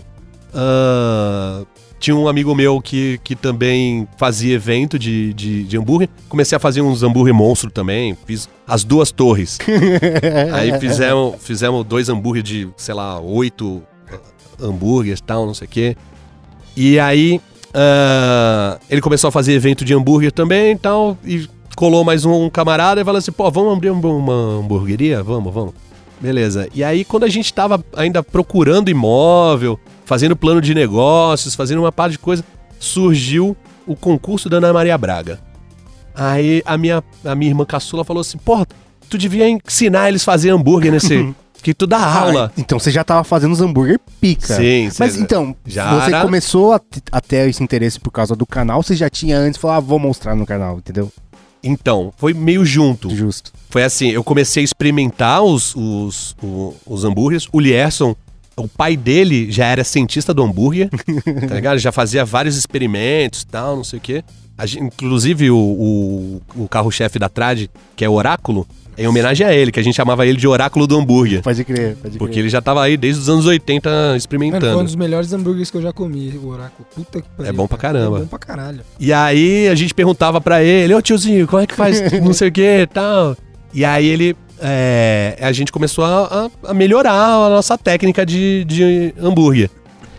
ah, tinha um amigo meu que, que também fazia evento de, de, de hambúrguer. Comecei a fazer uns hambúrguer monstro também. Fiz as duas torres. Aí fizemos, fizemos dois hambúrguer de, sei lá, oito hambúrgueres e tal, não sei o quê. E aí, ah, ele começou a fazer evento de hambúrguer também e tal. E colou mais um camarada e falou assim, pô, vamos abrir uma, uma hamburgueria? Vamos, vamos. Beleza. E aí, quando a gente tava ainda procurando imóvel, fazendo plano de negócios, fazendo uma par de coisa, surgiu o concurso da Ana Maria Braga. Aí a minha, a minha irmã caçula falou assim, porra, tu devia ensinar eles a fazer hambúrguer nesse... que tu dá aula. Ah, então você já tava fazendo os hambúrguer pica. Sim, Mas cê- então, já você era- começou a, t- a ter esse interesse por causa do canal, você já tinha antes, falou, ah, vou mostrar no canal, entendeu? Então, foi meio junto. Justo. Foi assim, eu comecei a experimentar os, os, o- os hambúrgueres. O Lierson, o pai dele já era cientista do hambúrguer, tá ligado? Já fazia vários experimentos e tal, não sei o quê. A gen- inclusive, o, o, o carro-chefe da Trad, que é o Oráculo, é em homenagem a ele, que a gente chamava ele de Oráculo do Hambúrguer. Pode crer, pode Porque crer. ele já tava aí desde os anos oitenta Mano, foi um experimentando. dos melhores hambúrgueres que eu já comi, o Oráculo. Puta que pariu. É bom pra cara. caramba. É bom pra caralho. E aí a gente perguntava pra ele, ô tiozinho, como é que faz não sei o que e tal. E aí ele, é, a gente começou a, a- a melhorar a nossa técnica de, de hambúrguer.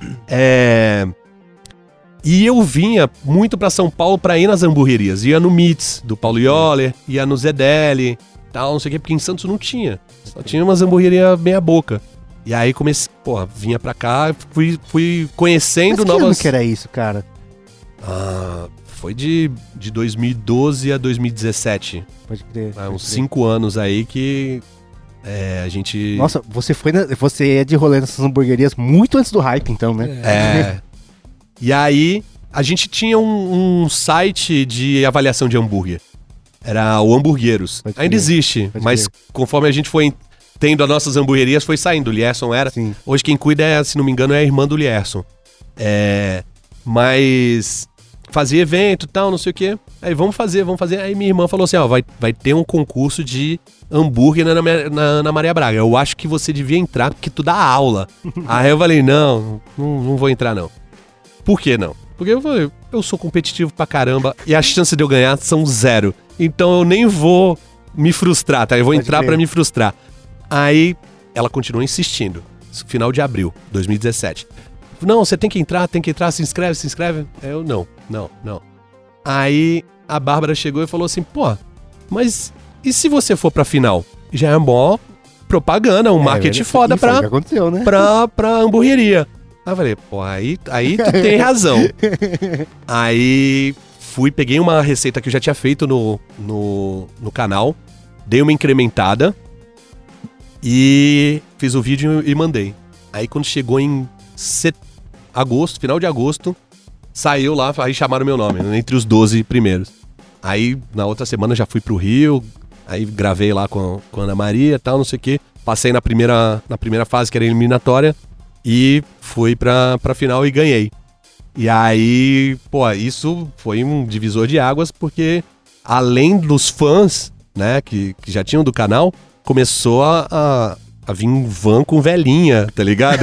É, e eu vinha muito pra São Paulo pra ir nas hamburguerias. Ia no Meats, do Paulo Yoller, ia no Zedeli, tal, não sei o que, porque em Santos não tinha. Só tinha umas hamburguerias meia boca. E aí comecei, porra, vinha pra cá, fui, fui conhecendo Mas que ano novas... que era isso, cara? Ah, foi de, de dois mil e doze a dois mil e dezessete. Pode crer. Ah, pode uns crer. cinco anos aí que é, a gente... Nossa, você foi na- você é de rolê nessas hamburguerias muito antes do hype, então, né? É. E aí, a gente tinha um, um site de avaliação de hambúrguer. Era o Hamburgueiros. Pode Ainda crer, existe, pode mas crer. conforme a gente foi tendo as nossas hamburguerias, foi saindo. O Lierson era... Sim. Hoje quem cuida, é, se não me engano, é a irmã do Lierson. É, mas fazia evento e tal, não sei o quê. Aí vamos fazer, vamos fazer. Aí minha irmã falou assim, ó, vai, vai ter um concurso de hambúrguer na, na, na, na Maria Braga. Eu acho que você devia entrar porque tu dá aula. Aí eu falei, não, não, não vou entrar não. Por que não? Porque eu falei, eu sou competitivo pra caramba e as chances de eu ganhar são zero. Então eu nem vou me frustrar, tá? Eu vou Pode entrar crer. pra me frustrar. Aí ela continuou insistindo. Final de abril, dois mil e dezessete. Não, você tem que entrar, tem que entrar, se inscreve, se inscreve. Eu, não, não, não. Aí a Bárbara chegou e falou assim, pô, mas e se você for pra final? Já é mó propaganda, um É, marketing é, foda e foi o pra, que aconteceu, né? pra, pra hamburgueria. Aí eu falei, pô, aí, aí tu tem razão. Aí fui, peguei uma receita que eu já tinha feito no, no, no canal, dei uma incrementada e fiz o vídeo e mandei. Aí quando chegou em set... agosto, final de agosto, saiu lá, aí chamaram meu nome, entre os doze primeiros. Aí, na outra semana, já fui pro Rio, aí gravei lá com, com a Ana Maria e tal, não sei o quê. Passei na primeira, na primeira fase, que era eliminatória, e fui pra, pra final e ganhei. E aí, pô, isso foi um divisor de águas, porque além dos fãs, né, que, que já tinham do canal, começou a, a, a vir um van com velhinha, tá ligado?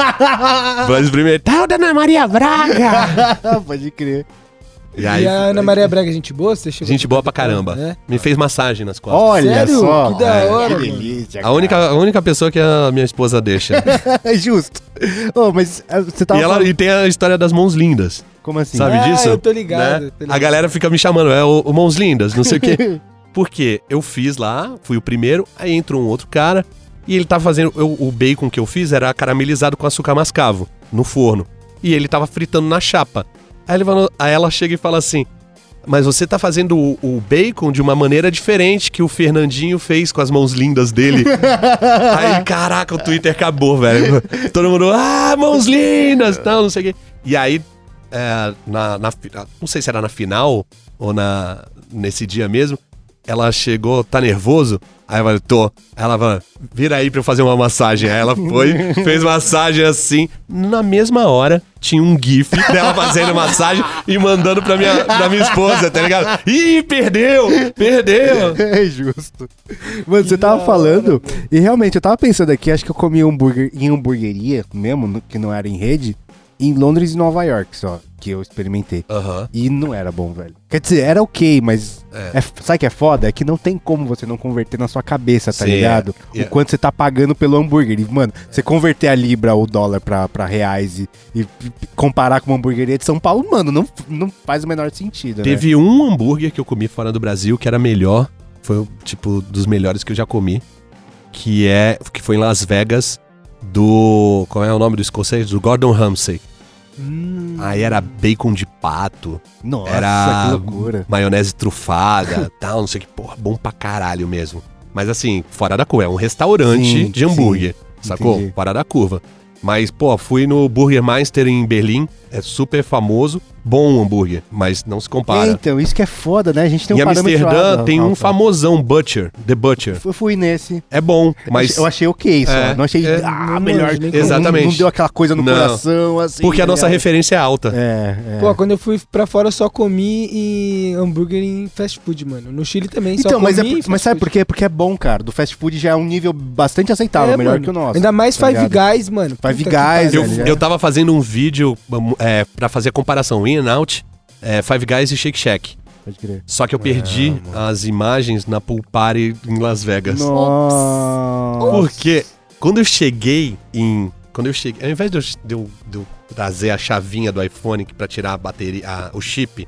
Van experimental da Ana Maria Braga! Pode crer. E, E, aí, a Ana Maria Braga, gente boa? Você chegou gente a- boa pra caramba. É? Me fez massagem nas costas. Olha Sério? só. Que da É, hora, que mano. delícia, A única, a única pessoa que a minha esposa deixa. É justo. Ô, mas ah, você tava E, ela, falando... e tem a história das mãos lindas. Como assim? Sabe Ah, disso? eu tô ligado, Né? tô ligado. A galera fica me chamando, é o, o Mãos Lindas, não sei o quê. Porque eu fiz lá, fui o primeiro, aí entrou um outro cara e ele tava fazendo. Eu, o bacon que eu fiz era caramelizado com açúcar mascavo no forno. E ele tava fritando na chapa. Aí, ele falou- aí ela chega e fala assim: mas você tá fazendo o, o bacon de uma maneira diferente que o Fernandinho fez com as mãos lindas dele. Aí, caraca, o Twitter acabou, velho. Todo mundo, ah, mãos lindas, tal, não sei o quê. E aí, é, na, na fi- não sei se era na final ou na, nesse dia mesmo, ela chegou, tá nervoso? Aí eu falei, tô. Ela falou, vira aí pra eu fazer uma massagem. Aí ela foi, fez massagem assim. Na mesma hora, tinha um gif dela fazendo massagem e mandando pra minha, pra minha esposa, tá ligado? Ih, perdeu, perdeu. É justo. Mano, você tava falando, e realmente, eu tava pensando aqui, acho que eu comi hambúrguer em hamburgueria mesmo, no- que não era em rede, em Londres e Nova York só, que eu experimentei. Aham. E não era bom, velho. Quer dizer, era ok, mas É. é, sabe o que é foda? É que não tem como você não converter na sua cabeça, tá Sim, ligado? é. O quanto você tá pagando pelo hambúrguer. E, mano, você converter a libra ou o dólar pra, pra reais e, e comparar com uma hamburgueria de São Paulo, mano, não, não faz o menor sentido, né? Teve um hambúrguer que eu comi fora do Brasil que era melhor. Foi, tipo, dos melhores que eu já comi. Que é. Que foi em Las Vegas. Do. Qual é o nome do escocês? Do Gordon Ramsay. Hum. Aí era bacon de pato. Nossa, era que loucura. maionese trufada, tal, não sei o que. Porra, bom pra caralho mesmo. Mas assim, fora da curva. É um restaurante Sim, de hambúrguer, sim, sacou? entendi. Fora da curva. Mas, pô, fui no Burgermeister em Berlim. É super famoso. Bom o hambúrguer, mas não se É, compara. então, isso que é foda, né? A gente tem Em um parâmetro Amsterdã alto, tem um alto. famosão, Butcher, The Butcher. Eu fui nesse. É bom, mas... Eu achei ok só. É, não achei é, ah, não melhor. manjo nem Não- Exatamente. Não, deu aquela coisa no Não. coração, assim. Porque a tá nossa ligado? referência é alta. É, é. Pô, quando eu fui pra fora, eu só comi em hambúrguer em fast food, mano. No Chile também, só Então, comi mas, é, em por- fast mas sabe food. por quê? Porque é bom, cara. Do fast food já é um nível bastante aceitável, É, melhor mano. que o nosso. Ainda mais tá Five ligado? Guys, mano. Five Puta que Guys, pariu. Eu, velho. eu tava fazendo um vídeo é, pra fazer a comparação In and Out, é, Five Guys e Shake Shack. Pode crer. Só que eu perdi as imagens na pool party em Las Vegas. Nossa. Porque quando eu cheguei em... Quando eu cheguei... Ao invés de eu, de eu- de eu trazer a chavinha do iPhone pra tirar a bateria, a- o chip,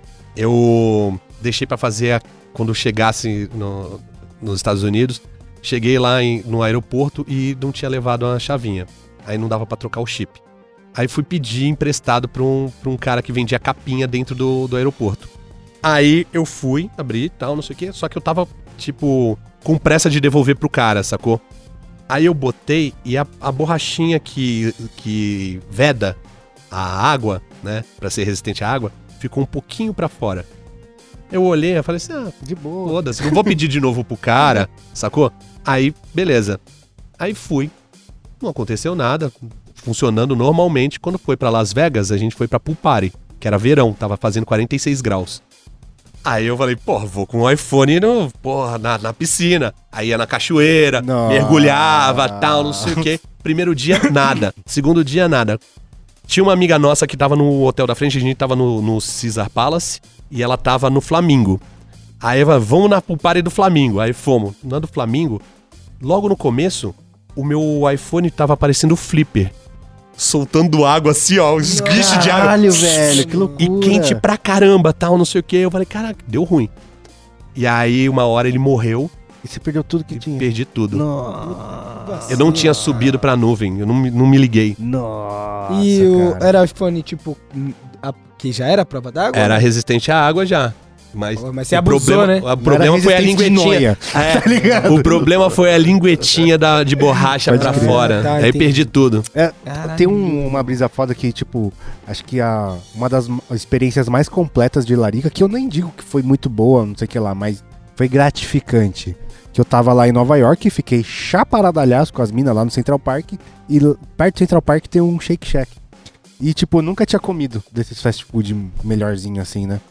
eu deixei pra fazer a- quando eu chegasse no- nos Estados Unidos. Cheguei lá em- no aeroporto e não tinha levado a chavinha. Aí não dava pra trocar o chip. Aí fui pedir emprestado pra um, pra um cara que vendia capinha dentro do, do aeroporto. Aí eu fui, abri e tal, não sei o quê. Só que eu tava, tipo, com pressa de devolver pro cara, sacou? Aí eu botei e a, a borrachinha que, que veda a água, né? Pra ser resistente à água, ficou um pouquinho pra fora. Eu olhei e falei assim, ah, De boa. foda-se, não vou pedir de novo pro cara, sacou? Aí, beleza. Aí fui. Não aconteceu nada, funcionando normalmente. Quando foi pra Las Vegas, a gente foi pra pool party, que era verão, tava fazendo quarenta e seis graus. Aí eu falei, porra, vou com o iPhone no, porra, na, na piscina. Aí ia na cachoeira, Nossa. mergulhava, tal, não sei o quê. Primeiro dia, nada. Segundo dia, nada. Tinha uma amiga nossa que tava no hotel da frente, a gente tava no, no Caesar Palace, e ela tava no Flamingo. Aí eu falei, vamos na pool party do Flamingo. Aí fomos. Na do Flamingo, logo no começo, o meu iPhone tava parecendo flipper. Soltando água assim, ó, os esguichos de água. Caralho, velho, que loucura. E quente pra caramba, tal, não sei o que. Eu falei, caraca, deu ruim. E aí, uma hora ele morreu E você perdeu tudo que e tinha. perdi tudo. Nossa. Eu não tinha subido pra nuvem, eu não, me- não me liguei. Nossa, E o, cara. era o iPhone, tipo, hum, a- que já era a prova d'água? Era resistente à água já. Mas, Pô, mas você o abusou, problema, né? O problema foi a resistente de linguetinha. noia, É, tá ligado? O problema foi a linguetinha da, de borracha Pode pra crer. fora. Tá, Aí entendi. perdi tudo. É, Caralho. tem um- uma brisa foda que, tipo, acho que a, uma das experiências mais completas de larica, que eu nem digo que foi muito boa, não sei o que lá, mas foi gratificante. Que eu tava lá em Nova York e fiquei chaparadalhaço com as minas lá no Central Park. E l- perto do Central Park tem um Shake Shack. E, tipo, eu nunca tinha comido desses fast food melhorzinho assim, né?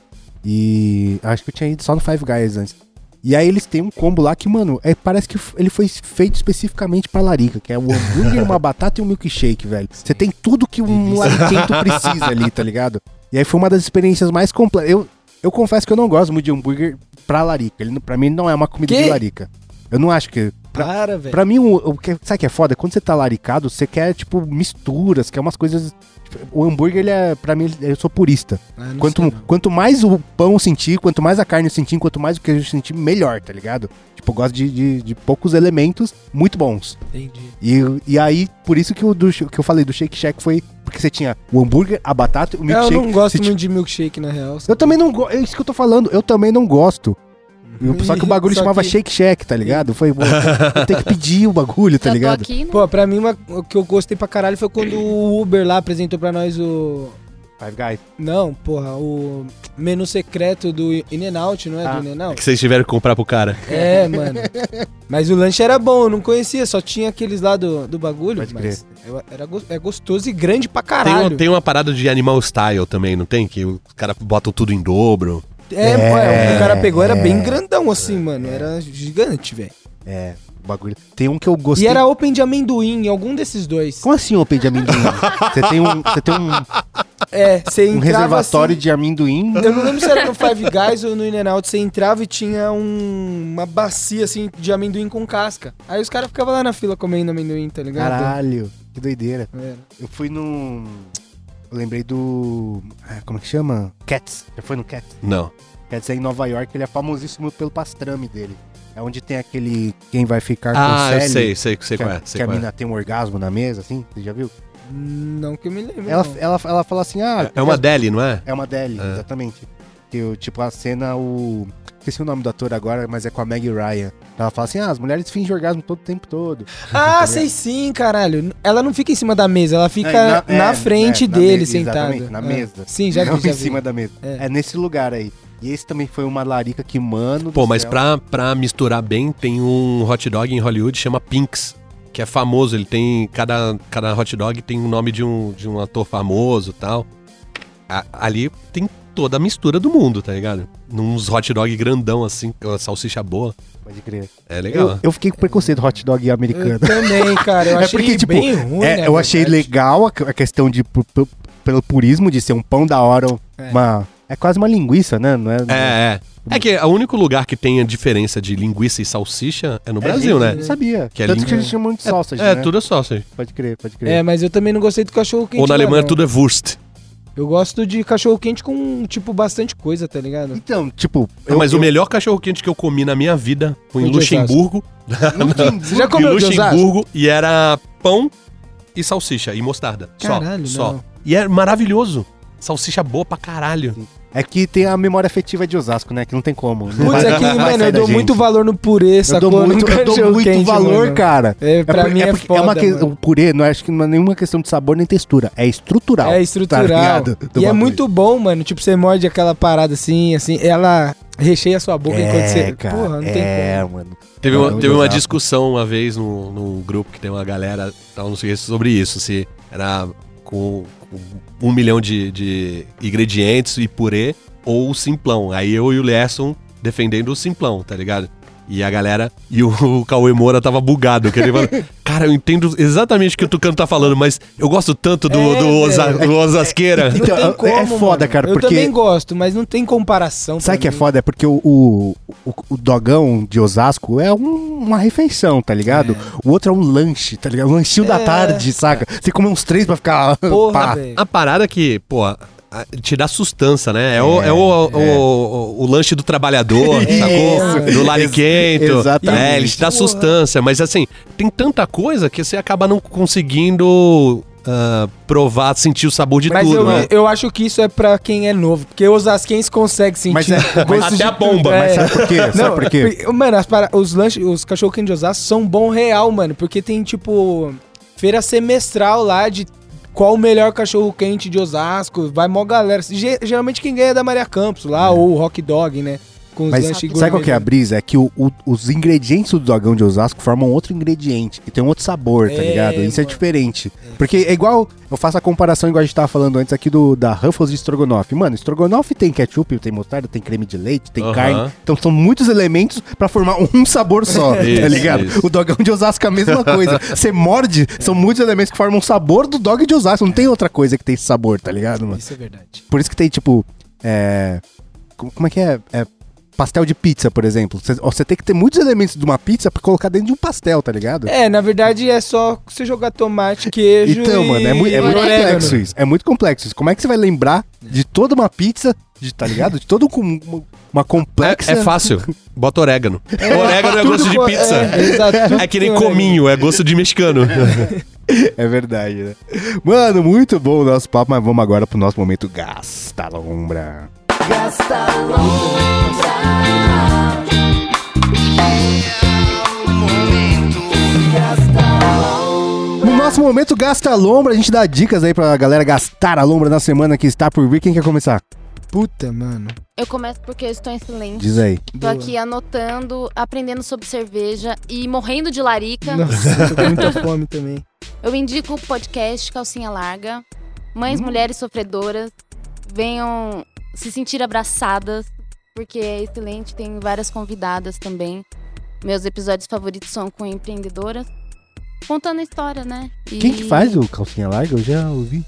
E acho que eu tinha ido só no Five Guys antes. E aí eles têm um combo lá que, mano, é, parece que f- ele foi feito especificamente pra larica, que é o hambúrguer, uma batata e um milkshake, velho. Você tem tudo que um lariquento precisa ali, tá ligado? E aí foi uma das experiências mais completas. Eu, eu confesso que eu não gosto muito de hambúrguer pra larica. Ele, não- pra mim não é uma comida Que? de larica. Eu não acho que... Para, velho. Pra mim, o, o que, sabe o que é foda? Quando você tá laricado, você quer, tipo, misturas, quer umas coisas... tipo, o hambúrguer, ele é... Pra mim, eu sou purista. Ah, não Quanto, sei, não. quanto mais o pão eu sentir, quanto mais a carne eu sentir, quanto mais o queijo eu sentir, melhor, tá ligado? Tipo, eu gosto de, de, de poucos elementos muito bons. Entendi. E, e aí, por isso que, o do, que eu falei do Shake Shack foi... Porque você tinha o hambúrguer, a batata, o Eu milkshake... não gosto você tinha- muito de milkshake, na real. Eu também não gosto... É isso que eu tô falando. Eu também não gosto. Eu- Só que o bagulho Só chamava que- Shake Shack, tá ligado? Foi... Pô, eu tenho que pedir o bagulho, tá Eu tô ligado? aqui, né? Pô, pra mim, uma, o que eu gostei pra caralho foi quando o Uber lá apresentou pra nós o... Five Guys. Não, porra, o menu secreto do In-N-Out, não é Ah. do In-N-Out? Que vocês tiveram que comprar pro cara. É, mano. Mas o lanche era bom, eu não conhecia, só tinha aqueles lá do, do bagulho. Pode mas eu- era go- é gostoso e grande pra Tem, caralho. um- tem uma parada de animal style também, não tem? Que os caras botam tudo em dobro. É, É, pô, é, o que o cara pegou era é. bem grandão assim, mano. Era gigante, velho. É, o bagulho. Tem um que eu gostei. E era open de amendoim, algum desses dois. Como assim open de amendoim? Você tem um, você tem um, É, você um entrava reservatório assim, de amendoim. Eu não lembro se era no Five Guys ou no In-N-Out, você entrava e tinha um- uma bacia, assim, de amendoim com casca. Aí os caras ficavam lá na fila comendo amendoim, tá ligado? Caralho, que doideira. Era. Eu fui num... Eu lembrei do... ah, como é que chama? Cats. Já foi no Cats? Não. Cats é em Nova York, ele é famosíssimo pelo pastrame dele. É onde tem aquele Quem Vai Ficar com Ah, eu Sally. sei, sei, sei que qual a, é. Sei que a qual é. mina tem um orgasmo na mesa, assim, você já viu? Não que eu me lembro. Ela, não. ela, ela fala assim, ah... É uma deli, não é? É uma deli, É. exatamente. Que, o- tipo, a cena, o... Esqueci o nome do ator agora, mas é com a Meg Ryan. Ela fala assim, ah, as mulheres fingem orgasmo todo o tempo todo. Ah, sei sim, caralho. Ela não fica em cima da mesa, ela fica É, na- na, é, frente é, na dele, mesa, sentada. exatamente, na É. mesa. Sim, já Não vi, já em vi. cima da mesa. É. É. nesse lugar aí. E esse também foi uma larica que, mano... Pô, do mas céu. pra, pra misturar bem, tem um hot dog em Hollywood chama Pink's, que é famoso. Ele tem. Cada, cada hot dog tem o nome de um, de um ator famoso e tal. A- ali tem toda a mistura do mundo, tá ligado? Nos hot dog grandão, assim, com a salsicha boa. Pode crer. É legal. Eu, eu fiquei com preconceito do hot dog americano. Eu também, cara. Eu É achei porque, tipo, bem ruim, É, né, eu achei verdade. legal a, a questão de... pu- pu- pelo purismo de ser um pão da hora, É. uma... É quase uma linguiça, né? Não é, É, é. É que o único lugar que tem a diferença de linguiça e salsicha é no Brasil, né? Não sabia. Que é Tanto lingu- que a gente chama muito de sausage, É, né? tudo é sausage. Pode crer, pode crer. É, mas eu também não gostei do cachorro quente. Ou na lá, Alemanha não. tudo é Wurst. Eu gosto de cachorro quente com, tipo, bastante coisa, tá ligado? Então, tipo... Não, mas o melhor cachorro quente que eu comi na minha vida foi em Foi de Luxemburgo. Você já Em comeu de Osasco? Luxemburgo e era pão e salsicha e mostarda. Caralho, só, só. não. E é maravilhoso. Salsicha boa pra caralho. É que tem a memória afetiva de Osasco, né? Que não tem como. Não Putz, vai- é que, não vai mano, sair eu da dou gente. muito valor no purê, Eu sacou? dou muito, No eu dou cachorro muito quente, valor, mano. cara. É, pra por- mim é, porque foda, uma que- mano. O purê não é, acho que não é nenhuma questão de sabor nem textura. É estrutural. É estrutural. tá ligado? Do E é bagulho. muito bom, mano. Tipo, você morde aquela parada assim, assim, ela recheia a sua boca enquanto É, você... cara. Porra, não tem é, como. mano. Teve, Não, uma, eu teve uma gostava. discussão uma vez no, no grupo que tem uma galera, tal, não sei o que, sobre isso. Se era com, com um milhão de, de ingredientes e purê ou o simplão. Aí eu e o Lerson defendendo o simplão, tá ligado? E a galera, e o, o Cauê Moura tava bugado, que ele falou, cara, eu entendo exatamente o que o Tucano tá falando, mas eu gosto tanto do, É, do, Osa, velho. do Osasqueira. Não Então, tem é- como, é foda, mano. cara, Eu porque- também gosto, mas não tem comparação. Sabe pra que é mim. foda? É porque o, o, o, o dogão de Osasco é um- uma refeição, tá ligado? O outro é um lanche, tá ligado? Um lanchinho da É. tarde, saca? Você come uns três pra ficar... Porra, pá. velho. A parada que, pô, a- te dá sustância, né? É, o, é, o, o, o, o lanche do trabalhador, sacou? Isso. Do lariquento. Exatamente. É, ele te dá Porra. sustância, mas assim, tem tanta coisa que você acaba não conseguindo ah, provar, sentir o sabor de Mas tudo, eu, né? eu acho que isso é pra quem é novo. Porque os osasquenses conseguem sentir Mas é- o gosto até de a bomba, tudo. mas É. Sabe por quê? Sabe Não, por quê? porque- Mano, as para- os lanches, os cachorro-quente de Osasco são bom real, mano. Porque tem, tipo, feira semestral lá de qual o melhor cachorro-quente de Osasco. Vai mó galera. Ge- Geralmente quem ganha é da Maria Campos lá, ou o Rock Dog, né? Com os Mas lanches sabe qual que é a gourmet. brisa? É que o- o- os ingredientes do dogão de Osasco formam outro ingrediente, que tem um outro sabor, tá É, ligado? Isso é mano. diferente. Porque é igual, eu faço a comparação igual a gente tava falando antes aqui do da Ruffles de estrogonofe. Mano, estrogonofe tem ketchup, tem mostarda, tem creme de leite, tem Aham. carne. Então são muitos elementos pra formar um sabor só, tá Isso, ligado? isso. O dogão de Osasco é a mesma coisa. Você morde, são muitos elementos que formam um sabor do dog de Osasco. Não tem outra coisa que tem esse sabor, tá ligado, mano? Isso é verdade. Por isso que tem, tipo, é... Como como é que é? É pastel de pizza, por exemplo. Você, ó, você tem que ter muitos elementos de uma pizza pra colocar dentro de um pastel, tá ligado? É, na verdade é só você jogar tomate, queijo Então, e... mano, é, mui- é muito orégano. complexo isso. É muito complexo isso. Como é que você vai lembrar de toda uma pizza, de, tá ligado? De toda um- uma, uma complexa... É, é fácil. Bota orégano. orégano é Tudo gosto de com- pizza. É, exato, tudo É que nem com orégano. cominho, é gosto de mexicano. É verdade, né? Mano, muito bom o nosso papo, mas vamos agora pro nosso momento Gasta Lombra. No nosso momento Gasta Lombra, a gente dá dicas aí pra galera gastar a lombra na semana que está por vir. Quem quer começar? Puta, mano. Eu começo porque eu estou em silêncio. Diz aí. Tô Boa. aqui anotando, aprendendo sobre cerveja e morrendo de larica. Nossa, tô com muita fome também. Eu indico o podcast Calcinha Larga. Mães, Hum. mulheres sofredoras, venham se sentir abraçadas, porque é excelente. Tem várias convidadas também. Meus episódios favoritos são com empreendedoras, contando a história, né? E Quem que faz o Calcinha Larga? Eu já ouvi.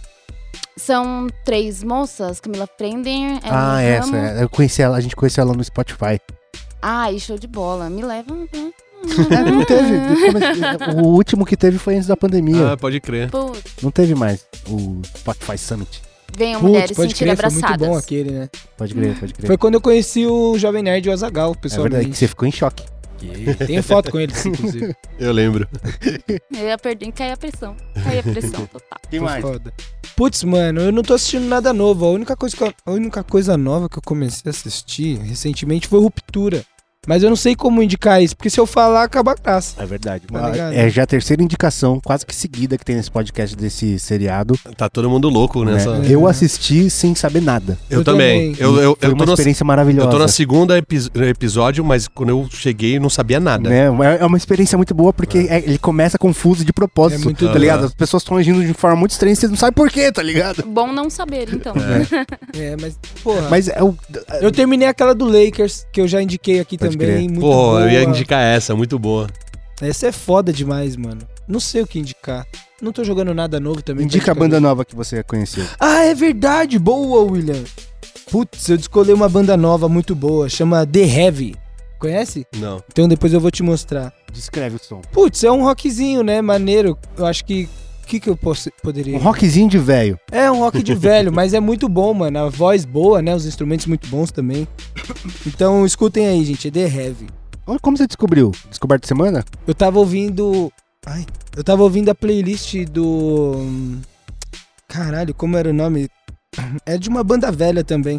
São três moças, Camila Frender, Ah, Ellen essa. Ramos. é. Eu conheci ela, a gente conheceu ela no Spotify. Ai, show de bola. Me leva. né? É, não teve. come- O último que teve foi antes da pandemia. Ah, pode crer. Putz, Não teve mais o Spotify Summit. venham Putz, mulheres pode sentir crer, foi abraçadas. muito bom aquele, né? Pode crer, pode crer. Foi quando eu conheci o Jovem Nerd e o Azaghal, É verdade que pessoalmente. você ficou em choque. Tenho foto com eles, inclusive. Eu lembro. Eu ia perder, cair a pressão. Cair a pressão total. Quem Foi foda. Putz, mano, eu não tô assistindo nada novo. A única coisa, que eu- a única coisa nova que eu comecei a assistir recentemente foi Ruptura. Mas eu não sei como indicar isso, porque se eu falar, acaba a graça. É verdade. Tá ligado? É já a terceira indicação, quase que seguida, que tem nesse podcast desse seriado. Tá todo mundo louco né? nessa. Eu assisti sem saber nada. Eu, Eu também. também. Eu, eu, Foi eu, uma tô na, experiência eu maravilhosa. tô na segunda epi- episódio, mas quando eu cheguei, eu não sabia nada. Né? É uma experiência muito boa, porque é- ele começa confuso de propósito, É muito tá doido. ligado? As pessoas estão agindo de forma muito estranha e você não sabe por quê, tá ligado? Bom não saber, então. É, mas, porra. Mas é o... Eu terminei aquela do Lakers, que eu já indiquei aqui Pode também. crer. Muito Pô, boa. eu ia indicar essa, muito boa. Essa é foda demais, mano. Não sei o que indicar. Não tô jogando nada novo também. pra Indica a indicar banda novo. nova que você conheceu. Ah, é verdade. Boa, William. Putz, eu descolei uma banda nova muito boa. Chama The Heavy. Conhece? Não. Então depois eu vou te mostrar. Descreve o som. Putz, é um rockzinho, né? Maneiro. Eu acho que... O que, que eu posso, poderia... Um rockzinho de velho. É um rock de velho, mas é muito bom, mano. A voz boa, né? Os instrumentos muito bons também. Então escutem aí, gente. É The Heavy. Olha, como você descobriu? Descoberta de semana? Eu tava ouvindo... Ai, eu tava ouvindo a playlist do... hum, Caralho, como era o nome? É de uma banda velha também.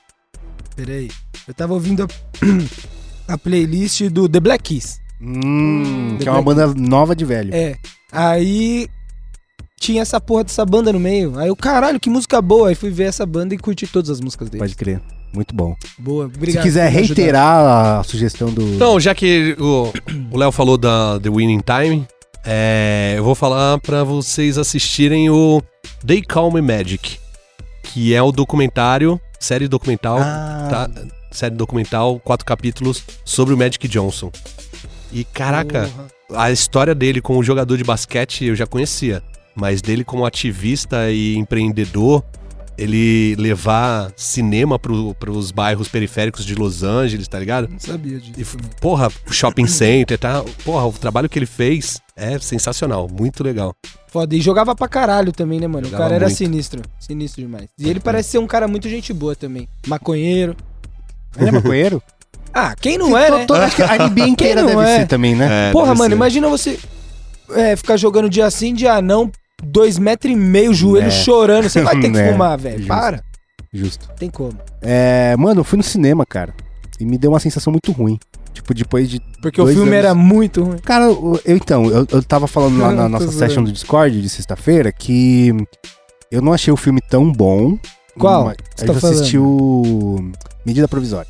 Peraí. Eu tava ouvindo a, a playlist do The Black Keys. Hum, Hum. que é uma banda nova de velho. É. Aí... Tinha essa porra dessa banda no meio. Aí eu, caralho, que música boa. Aí fui ver essa banda e curti todas as músicas deles. Pode crer. Muito bom. Boa, obrigado. Se quiser por me ajudar. reiterar a sugestão do... Então, já que o o Léo falou da The Winning Time, é, eu vou falar pra vocês assistirem o They Call Me Magic, que é o documentário, série documental, Ah, tá? Série documental, quatro capítulos sobre o Magic Johnson. E caraca, Porra. a história dele como jogador de basquete eu já conhecia, mas dele como ativista e empreendedor, ele levar cinema pro, pros bairros periféricos de Los Angeles, tá ligado? Não sabia disso. E, f- porra, shopping center, tá? Porra, o trabalho que ele fez é sensacional, muito legal. Foda. E jogava pra caralho também, né, mano? Jogava o cara era muito. sinistro. Sinistro demais. E ele parece ser um cara muito gente boa também. Maconheiro. ele é maconheiro? Ah, quem não é, né? Tô- tô- acho que a N B A inteira Quem não deve é? ser também, né? É, Porra, deve mano, ser. imagina você é, ficar jogando dia sim, dia não, dois metros e meio, joelho É. chorando. Você vai ter que É, fumar, velho. justo. Para. Justo. Tem como. É, mano, eu fui no cinema, cara. E me deu uma sensação muito ruim. Tipo, depois de. Porque o dois filme anos- era muito ruim. Cara, eu, eu- então, eu, eu tava falando lá na Tô nossa zoando. session do Discord de sexta-feira que eu não achei o filme tão bom. Qual? mas Você Eu tá já assisti o Medida Provisória.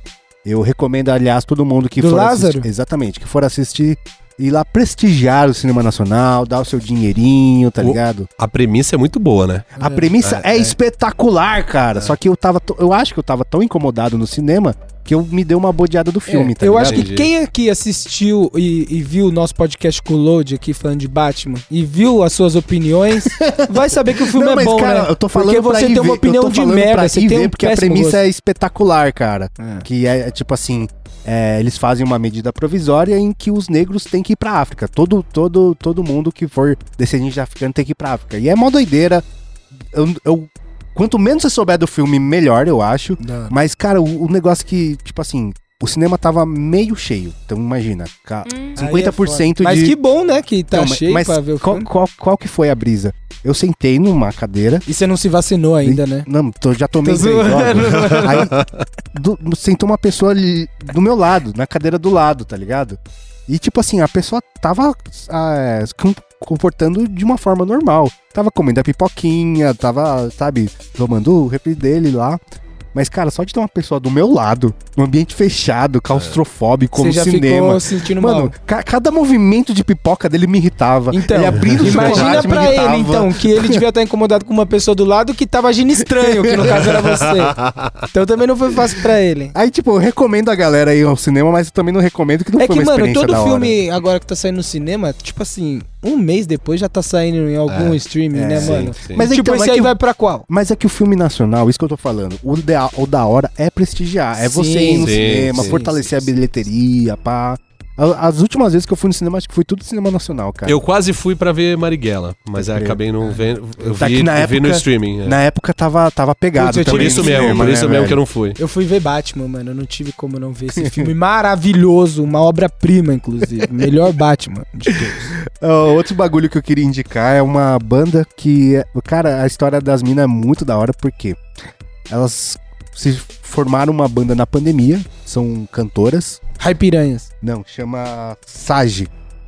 Eu recomendo, aliás, todo mundo que Do for Lázaro? assistir. Exatamente, que for assistir, ir lá prestigiar o cinema nacional, dar o seu dinheirinho, tá O- ligado? A premissa é muito boa, né? A É. premissa é, É, é. espetacular, cara. Só que eu tava. t- Eu acho que eu tava tão incomodado no cinema que eu me dei uma bodeada do filme, É, tá eu ligado? acho que Entendi. quem aqui assistiu e, e viu o nosso podcast com o Load aqui falando de Batman e viu as suas opiniões, vai saber que o filme Não, é mas, bom, cara, né? eu tô falando Porque pra você ir tem uma ver, opinião eu tô de falando merda, pra você ir tem ver, um porque a péssimo premissa gosto. é espetacular, cara. É. Que é tipo assim, é, eles fazem uma medida provisória em que os negros têm que ir pra África. Todo, todo, todo mundo que for descendente de africano tem que ir pra África. E é mó doideira. Eu, eu- quanto menos você souber do filme, melhor, eu acho. Da- Mas, cara, o, o negócio que, tipo assim, o cinema tava meio cheio. Então imagina, ca- Hum. cinquenta por cento Mas de... que bom, né, que tá Não, mas- cheio mas pra ver o qual, filme. qual, qual que foi a brisa? Eu sentei numa cadeira. E você não se vacinou ainda, né? Não, tô- já tomei Tô três zoando. jogos. Aí do- sentou uma pessoa ali do meu lado, na cadeira do lado, tá ligado? E tipo assim, a pessoa tava ah, se com- comportando de uma forma normal. Tava comendo a pipoquinha, tava, sabe, tomando o refri dele lá. Mas, cara, só de ter uma pessoa do meu lado, num ambiente fechado, claustrofóbico, como Você já cinema. ficou sentindo Mano, mal. ca- cada movimento de pipoca dele me irritava. Então, ele abrindo o imagina chocolate me pra irritava. ele, então, que ele devia estar incomodado com uma pessoa do lado que tava agindo estranho, que no caso era você. Então também não foi fácil pra ele. Aí, tipo, eu recomendo a galera ir ao cinema, mas eu também não recomendo que não É foi que, uma mano, experiência todo da hora. filme agora que tá saindo no cinema, tipo assim, um mês depois já tá saindo em algum É. streaming, É, né, sim, mano? sim. Mas tipo, então, esse é aí que o- vai pra qual? Mas é que o filme nacional, isso que eu tô falando, o da, o da hora é prestigiar. É você Sim, ir no sim, cinema, sim, fortalecer sim, a bilheteria, pá. A- As últimas vezes que eu fui no cinema, acho que foi tudo cinema nacional, cara. Eu quase fui pra ver Marighella, mas Pode aí crer. acabei não vendo. Eu Tá vi, que na eu vi no época- streaming. é. Na época tava, tava pegado Putz, eu também Por tive isso no mesmo, cinema, por né, isso mesmo velho? que eu não fui. Eu fui ver Batman, mano. Eu não tive como não ver esse filme maravilhoso, uma obra-prima, inclusive. Melhor Batman de todos. Ó, outro bagulho que eu queria indicar é uma banda que, é- cara, a história das minas é muito da hora, porque elas se formaram uma banda na pandemia, são cantoras. Rai Piranhas. Não, chama Sage.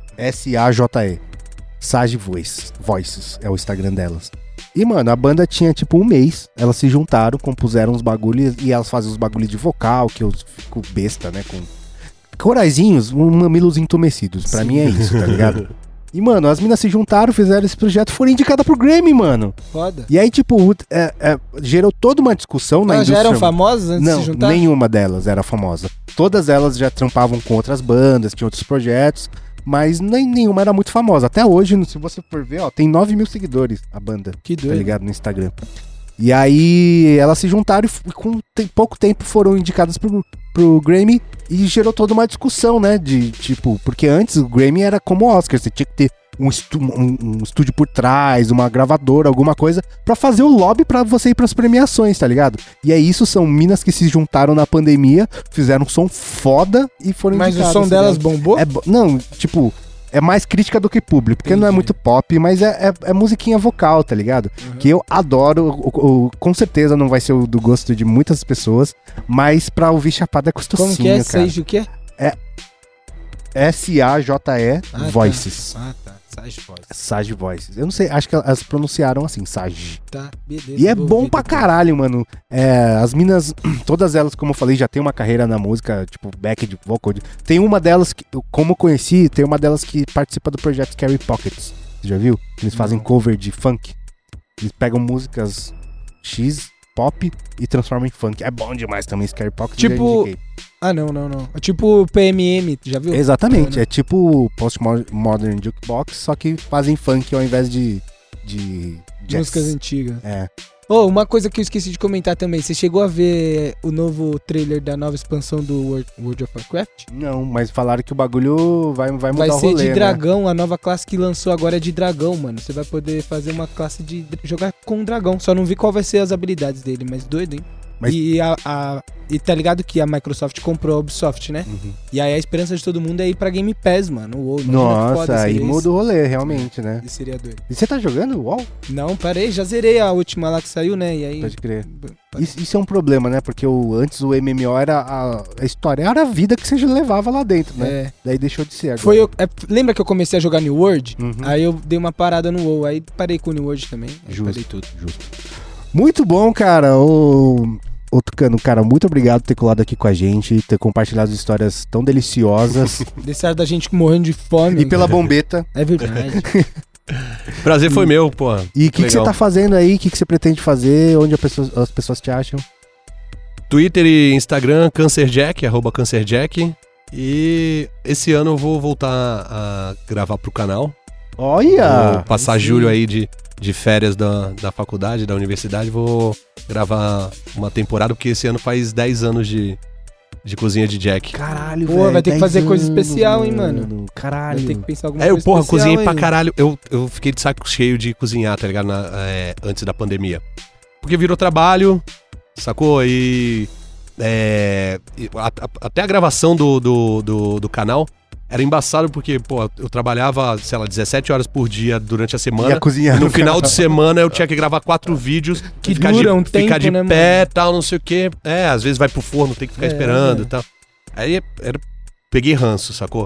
S A J E. Sage Voice. Voices é o Instagram delas. E, mano, a banda tinha tipo um mês. Elas se juntaram, compuseram uns bagulhos e elas fazem os bagulhos de vocal, que eu fico besta, né? Com coraizinhos, um mamilos entumecidos. Pra Sim. mim é isso, tá ligado? E, mano, as minas se juntaram, fizeram esse projeto, foram indicadas pro Grammy, mano. Foda. E aí, tipo, é- é, gerou toda uma discussão na Elas já indústria. eram famosas antes Não, de se juntar? nenhuma delas era famosa. Todas elas já trampavam com outras bandas, tinham outros projetos, mas nem, nenhuma era muito famosa. Até hoje, se você for ver, ó, tem nove mil seguidores a banda, Que tá doido. ligado, no Instagram. E aí, elas se juntaram e f- com tem- pouco tempo foram indicadas pro, pro Grammy e gerou toda uma discussão, né, de tipo, porque antes o Grammy era como o Oscar, você tinha que ter um, estu- um- um estúdio por trás, uma gravadora, alguma coisa, pra fazer o lobby pra você ir pras premiações, tá ligado? E aí isso são minas que se juntaram na pandemia, fizeram um som foda e foram Mas o indicadas, som tá delas ligado? bombou? É, bo- não, tipo, é mais crítica do que público, porque não é Entendi. muito pop, mas é, é, é musiquinha vocal, tá ligado? Uhum. Que eu adoro, o- o- com certeza não vai ser o do gosto de muitas pessoas, mas pra ouvir Chapada é gostosinho, Como que é? cara. Sage o quê? S A J E Ah, tá. Voices. Ah, tá. Sage Voices. Sage Voices. Eu não sei, acho que elas pronunciaram assim, Sage. Tá, beleza. E é vou bom ouvir pra depois. caralho, mano. É, as minas, todas elas, como eu falei, já tem uma carreira na música, tipo, back de vocal. Tem uma delas, que, eu- como eu conheci, tem uma delas que participa do projeto Scary Pockets. Você já viu? Eles fazem Não. cover de funk. Eles pegam músicas X, pop, e transformam em funk. É bom demais também, Scary Pockets. eu já Tipo, indiquei. Ah, não, não, não. É tipo P M M, já viu? Exatamente, né? é tipo Postmodern Jukebox, só que fazem funk ao invés de, de jazz. Músicas antigas. É. Oh, uma coisa que eu esqueci de comentar também. Você chegou a ver o novo trailer da nova expansão do World, World of Warcraft? Não, mas falaram que o bagulho vai, vai mudar Vai o ser rolê, de né? dragão, a nova classe que lançou agora é de dragão, mano. Você vai poder fazer uma classe de... jogar com um dragão. Só não vi qual vai ser as habilidades dele, mas doido, hein? Mas- E, a, a- e tá ligado que a Microsoft comprou a Ubisoft, né? Uhum. E aí a esperança de todo mundo é ir pra Game Pass, mano. Uou, imagina que Nossa, foda aí seria muda o rolê, realmente, né? isso. Isso seria doido. E você tá jogando U O L? Não, parei, já zerei a última lá que saiu, né? E aí... Pode crer. Isso, isso é um problema, né? Porque o, antes o M M O era a, a história, era a vida que você já levava lá dentro, né? É. Daí deixou de ser agora. Foi, eu- é, lembra que eu comecei a jogar New World? Uhum. Aí eu dei uma parada no WoW, aí parei com o New World também. Aí Justo. parei tudo. Justo. Muito bom, cara. O, o Tucano, cara, muito obrigado por ter colado aqui com a gente, ter compartilhado histórias tão deliciosas. Deixaram da gente morrendo de fome. E pela bombeta. É verdade. Prazer foi meu, pô. E o que, que você Legal. tá fazendo aí? O que, que você pretende fazer? Onde a pessoa- as pessoas te acham? Twitter e Instagram, CancerJack, arroba CancerJack. E esse ano eu vou voltar a gravar pro canal. Olha! Vou passar aí sim. julho aí de, de férias da, da faculdade, da universidade. Vou gravar uma temporada, porque esse ano faz dez anos de, de cozinha de Jack. Caralho, Pô, velho. vai ter que dez fazer coisa anos, especial, hein, mano? Caralho. Vai ter que pensar alguma É, eu, coisa porra, especial, cozinhei pra hein? caralho. Eu, eu fiquei de saco cheio de cozinhar, tá ligado? Na- é, antes da pandemia. Porque virou trabalho, sacou? E. é, e a- a- até a gravação do, do, do, do canal era embaçado, porque, pô, eu trabalhava, sei lá, dezessete horas por dia durante a E semana. a cozinha E no final de semana eu tinha que gravar quatro vídeos. Que ficar dura de, um ficar tempo, de né, pé, tal, não sei o quê. É, às vezes vai pro forno, tem que ficar É, esperando é. e tal. Aí era, peguei ranço, sacou?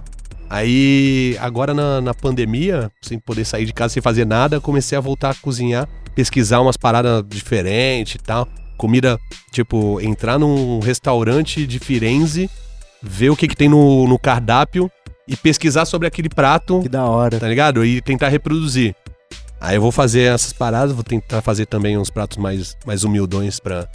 Aí, agora na, na pandemia, sem poder sair de casa sem fazer nada, comecei a voltar a cozinhar, pesquisar umas paradas diferentes e tal. Comida, tipo, entrar num restaurante de Firenze, ver o que, que tem no, no cardápio e pesquisar sobre aquele prato, Que da hora. tá ligado? E tentar reproduzir. Aí eu vou fazer essas paradas, vou tentar fazer também uns pratos mais, mais humildões pra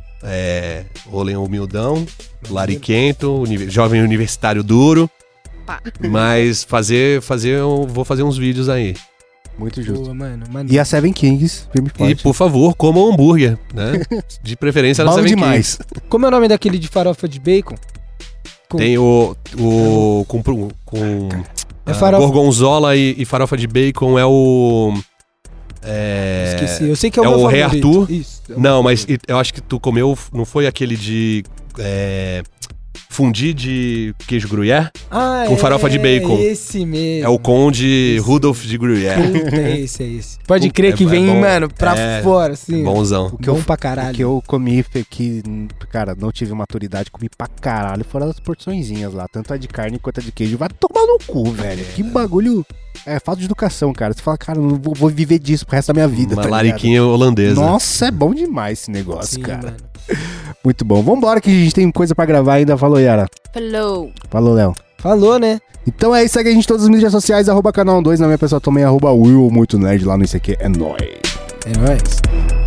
é, rolê humildão, lariquento, uni- jovem universitário duro. Pá. Mas fazer, fazer, eu vou fazer uns vídeos aí. Muito justo. Pô, mano, mano. E a Seven Kings, firme e E forte. por favor, comam hambúrguer, né? De preferência na Bom Seven demais. Kings. Como é o nome daquele de farofa de bacon? Com- Tem o. o com com É ah, farofa- gorgonzola e, e farofa de bacon é o. É, Esqueci. Eu sei que é o é meu o Rei favorito. Arthur. Isso. é o Não, meu mas favorito. eu acho que tu comeu, não foi aquele de é, fundi de queijo gruyère? Ah, com farofa de bacon. Esse mesmo. É o conde Esse. Rudolf de Gruyère. Puta, é esse, é esse. Pode crer É- que é vem, bom. mano, pra É, fora, assim. Bonzão. O que Bom eu- pra O caralho. que eu comi foi que, cara, não tive maturidade, comi pra caralho, fora as porçõezinhas lá, tanto a de carne quanto a de queijo. Vai tomar no cu, velho. Que bagulho. É falta de educação, cara. Você fala, cara, eu não vou, vou viver disso pro resto da minha vida. Uma tá ligado? lariquinha holandesa. Nossa, é bom demais esse negócio, Sim, cara. mano. Muito bom. Vambora que a gente tem coisa pra gravar ainda. Falou, Yara. Falou. Falou, Léo. Falou, né? Então é isso, segue a gente em todas as mídias sociais, arroba canal dois, na minha pessoa também, arroba Will, muito nerd lá no I C Q, é nóis. É nóis.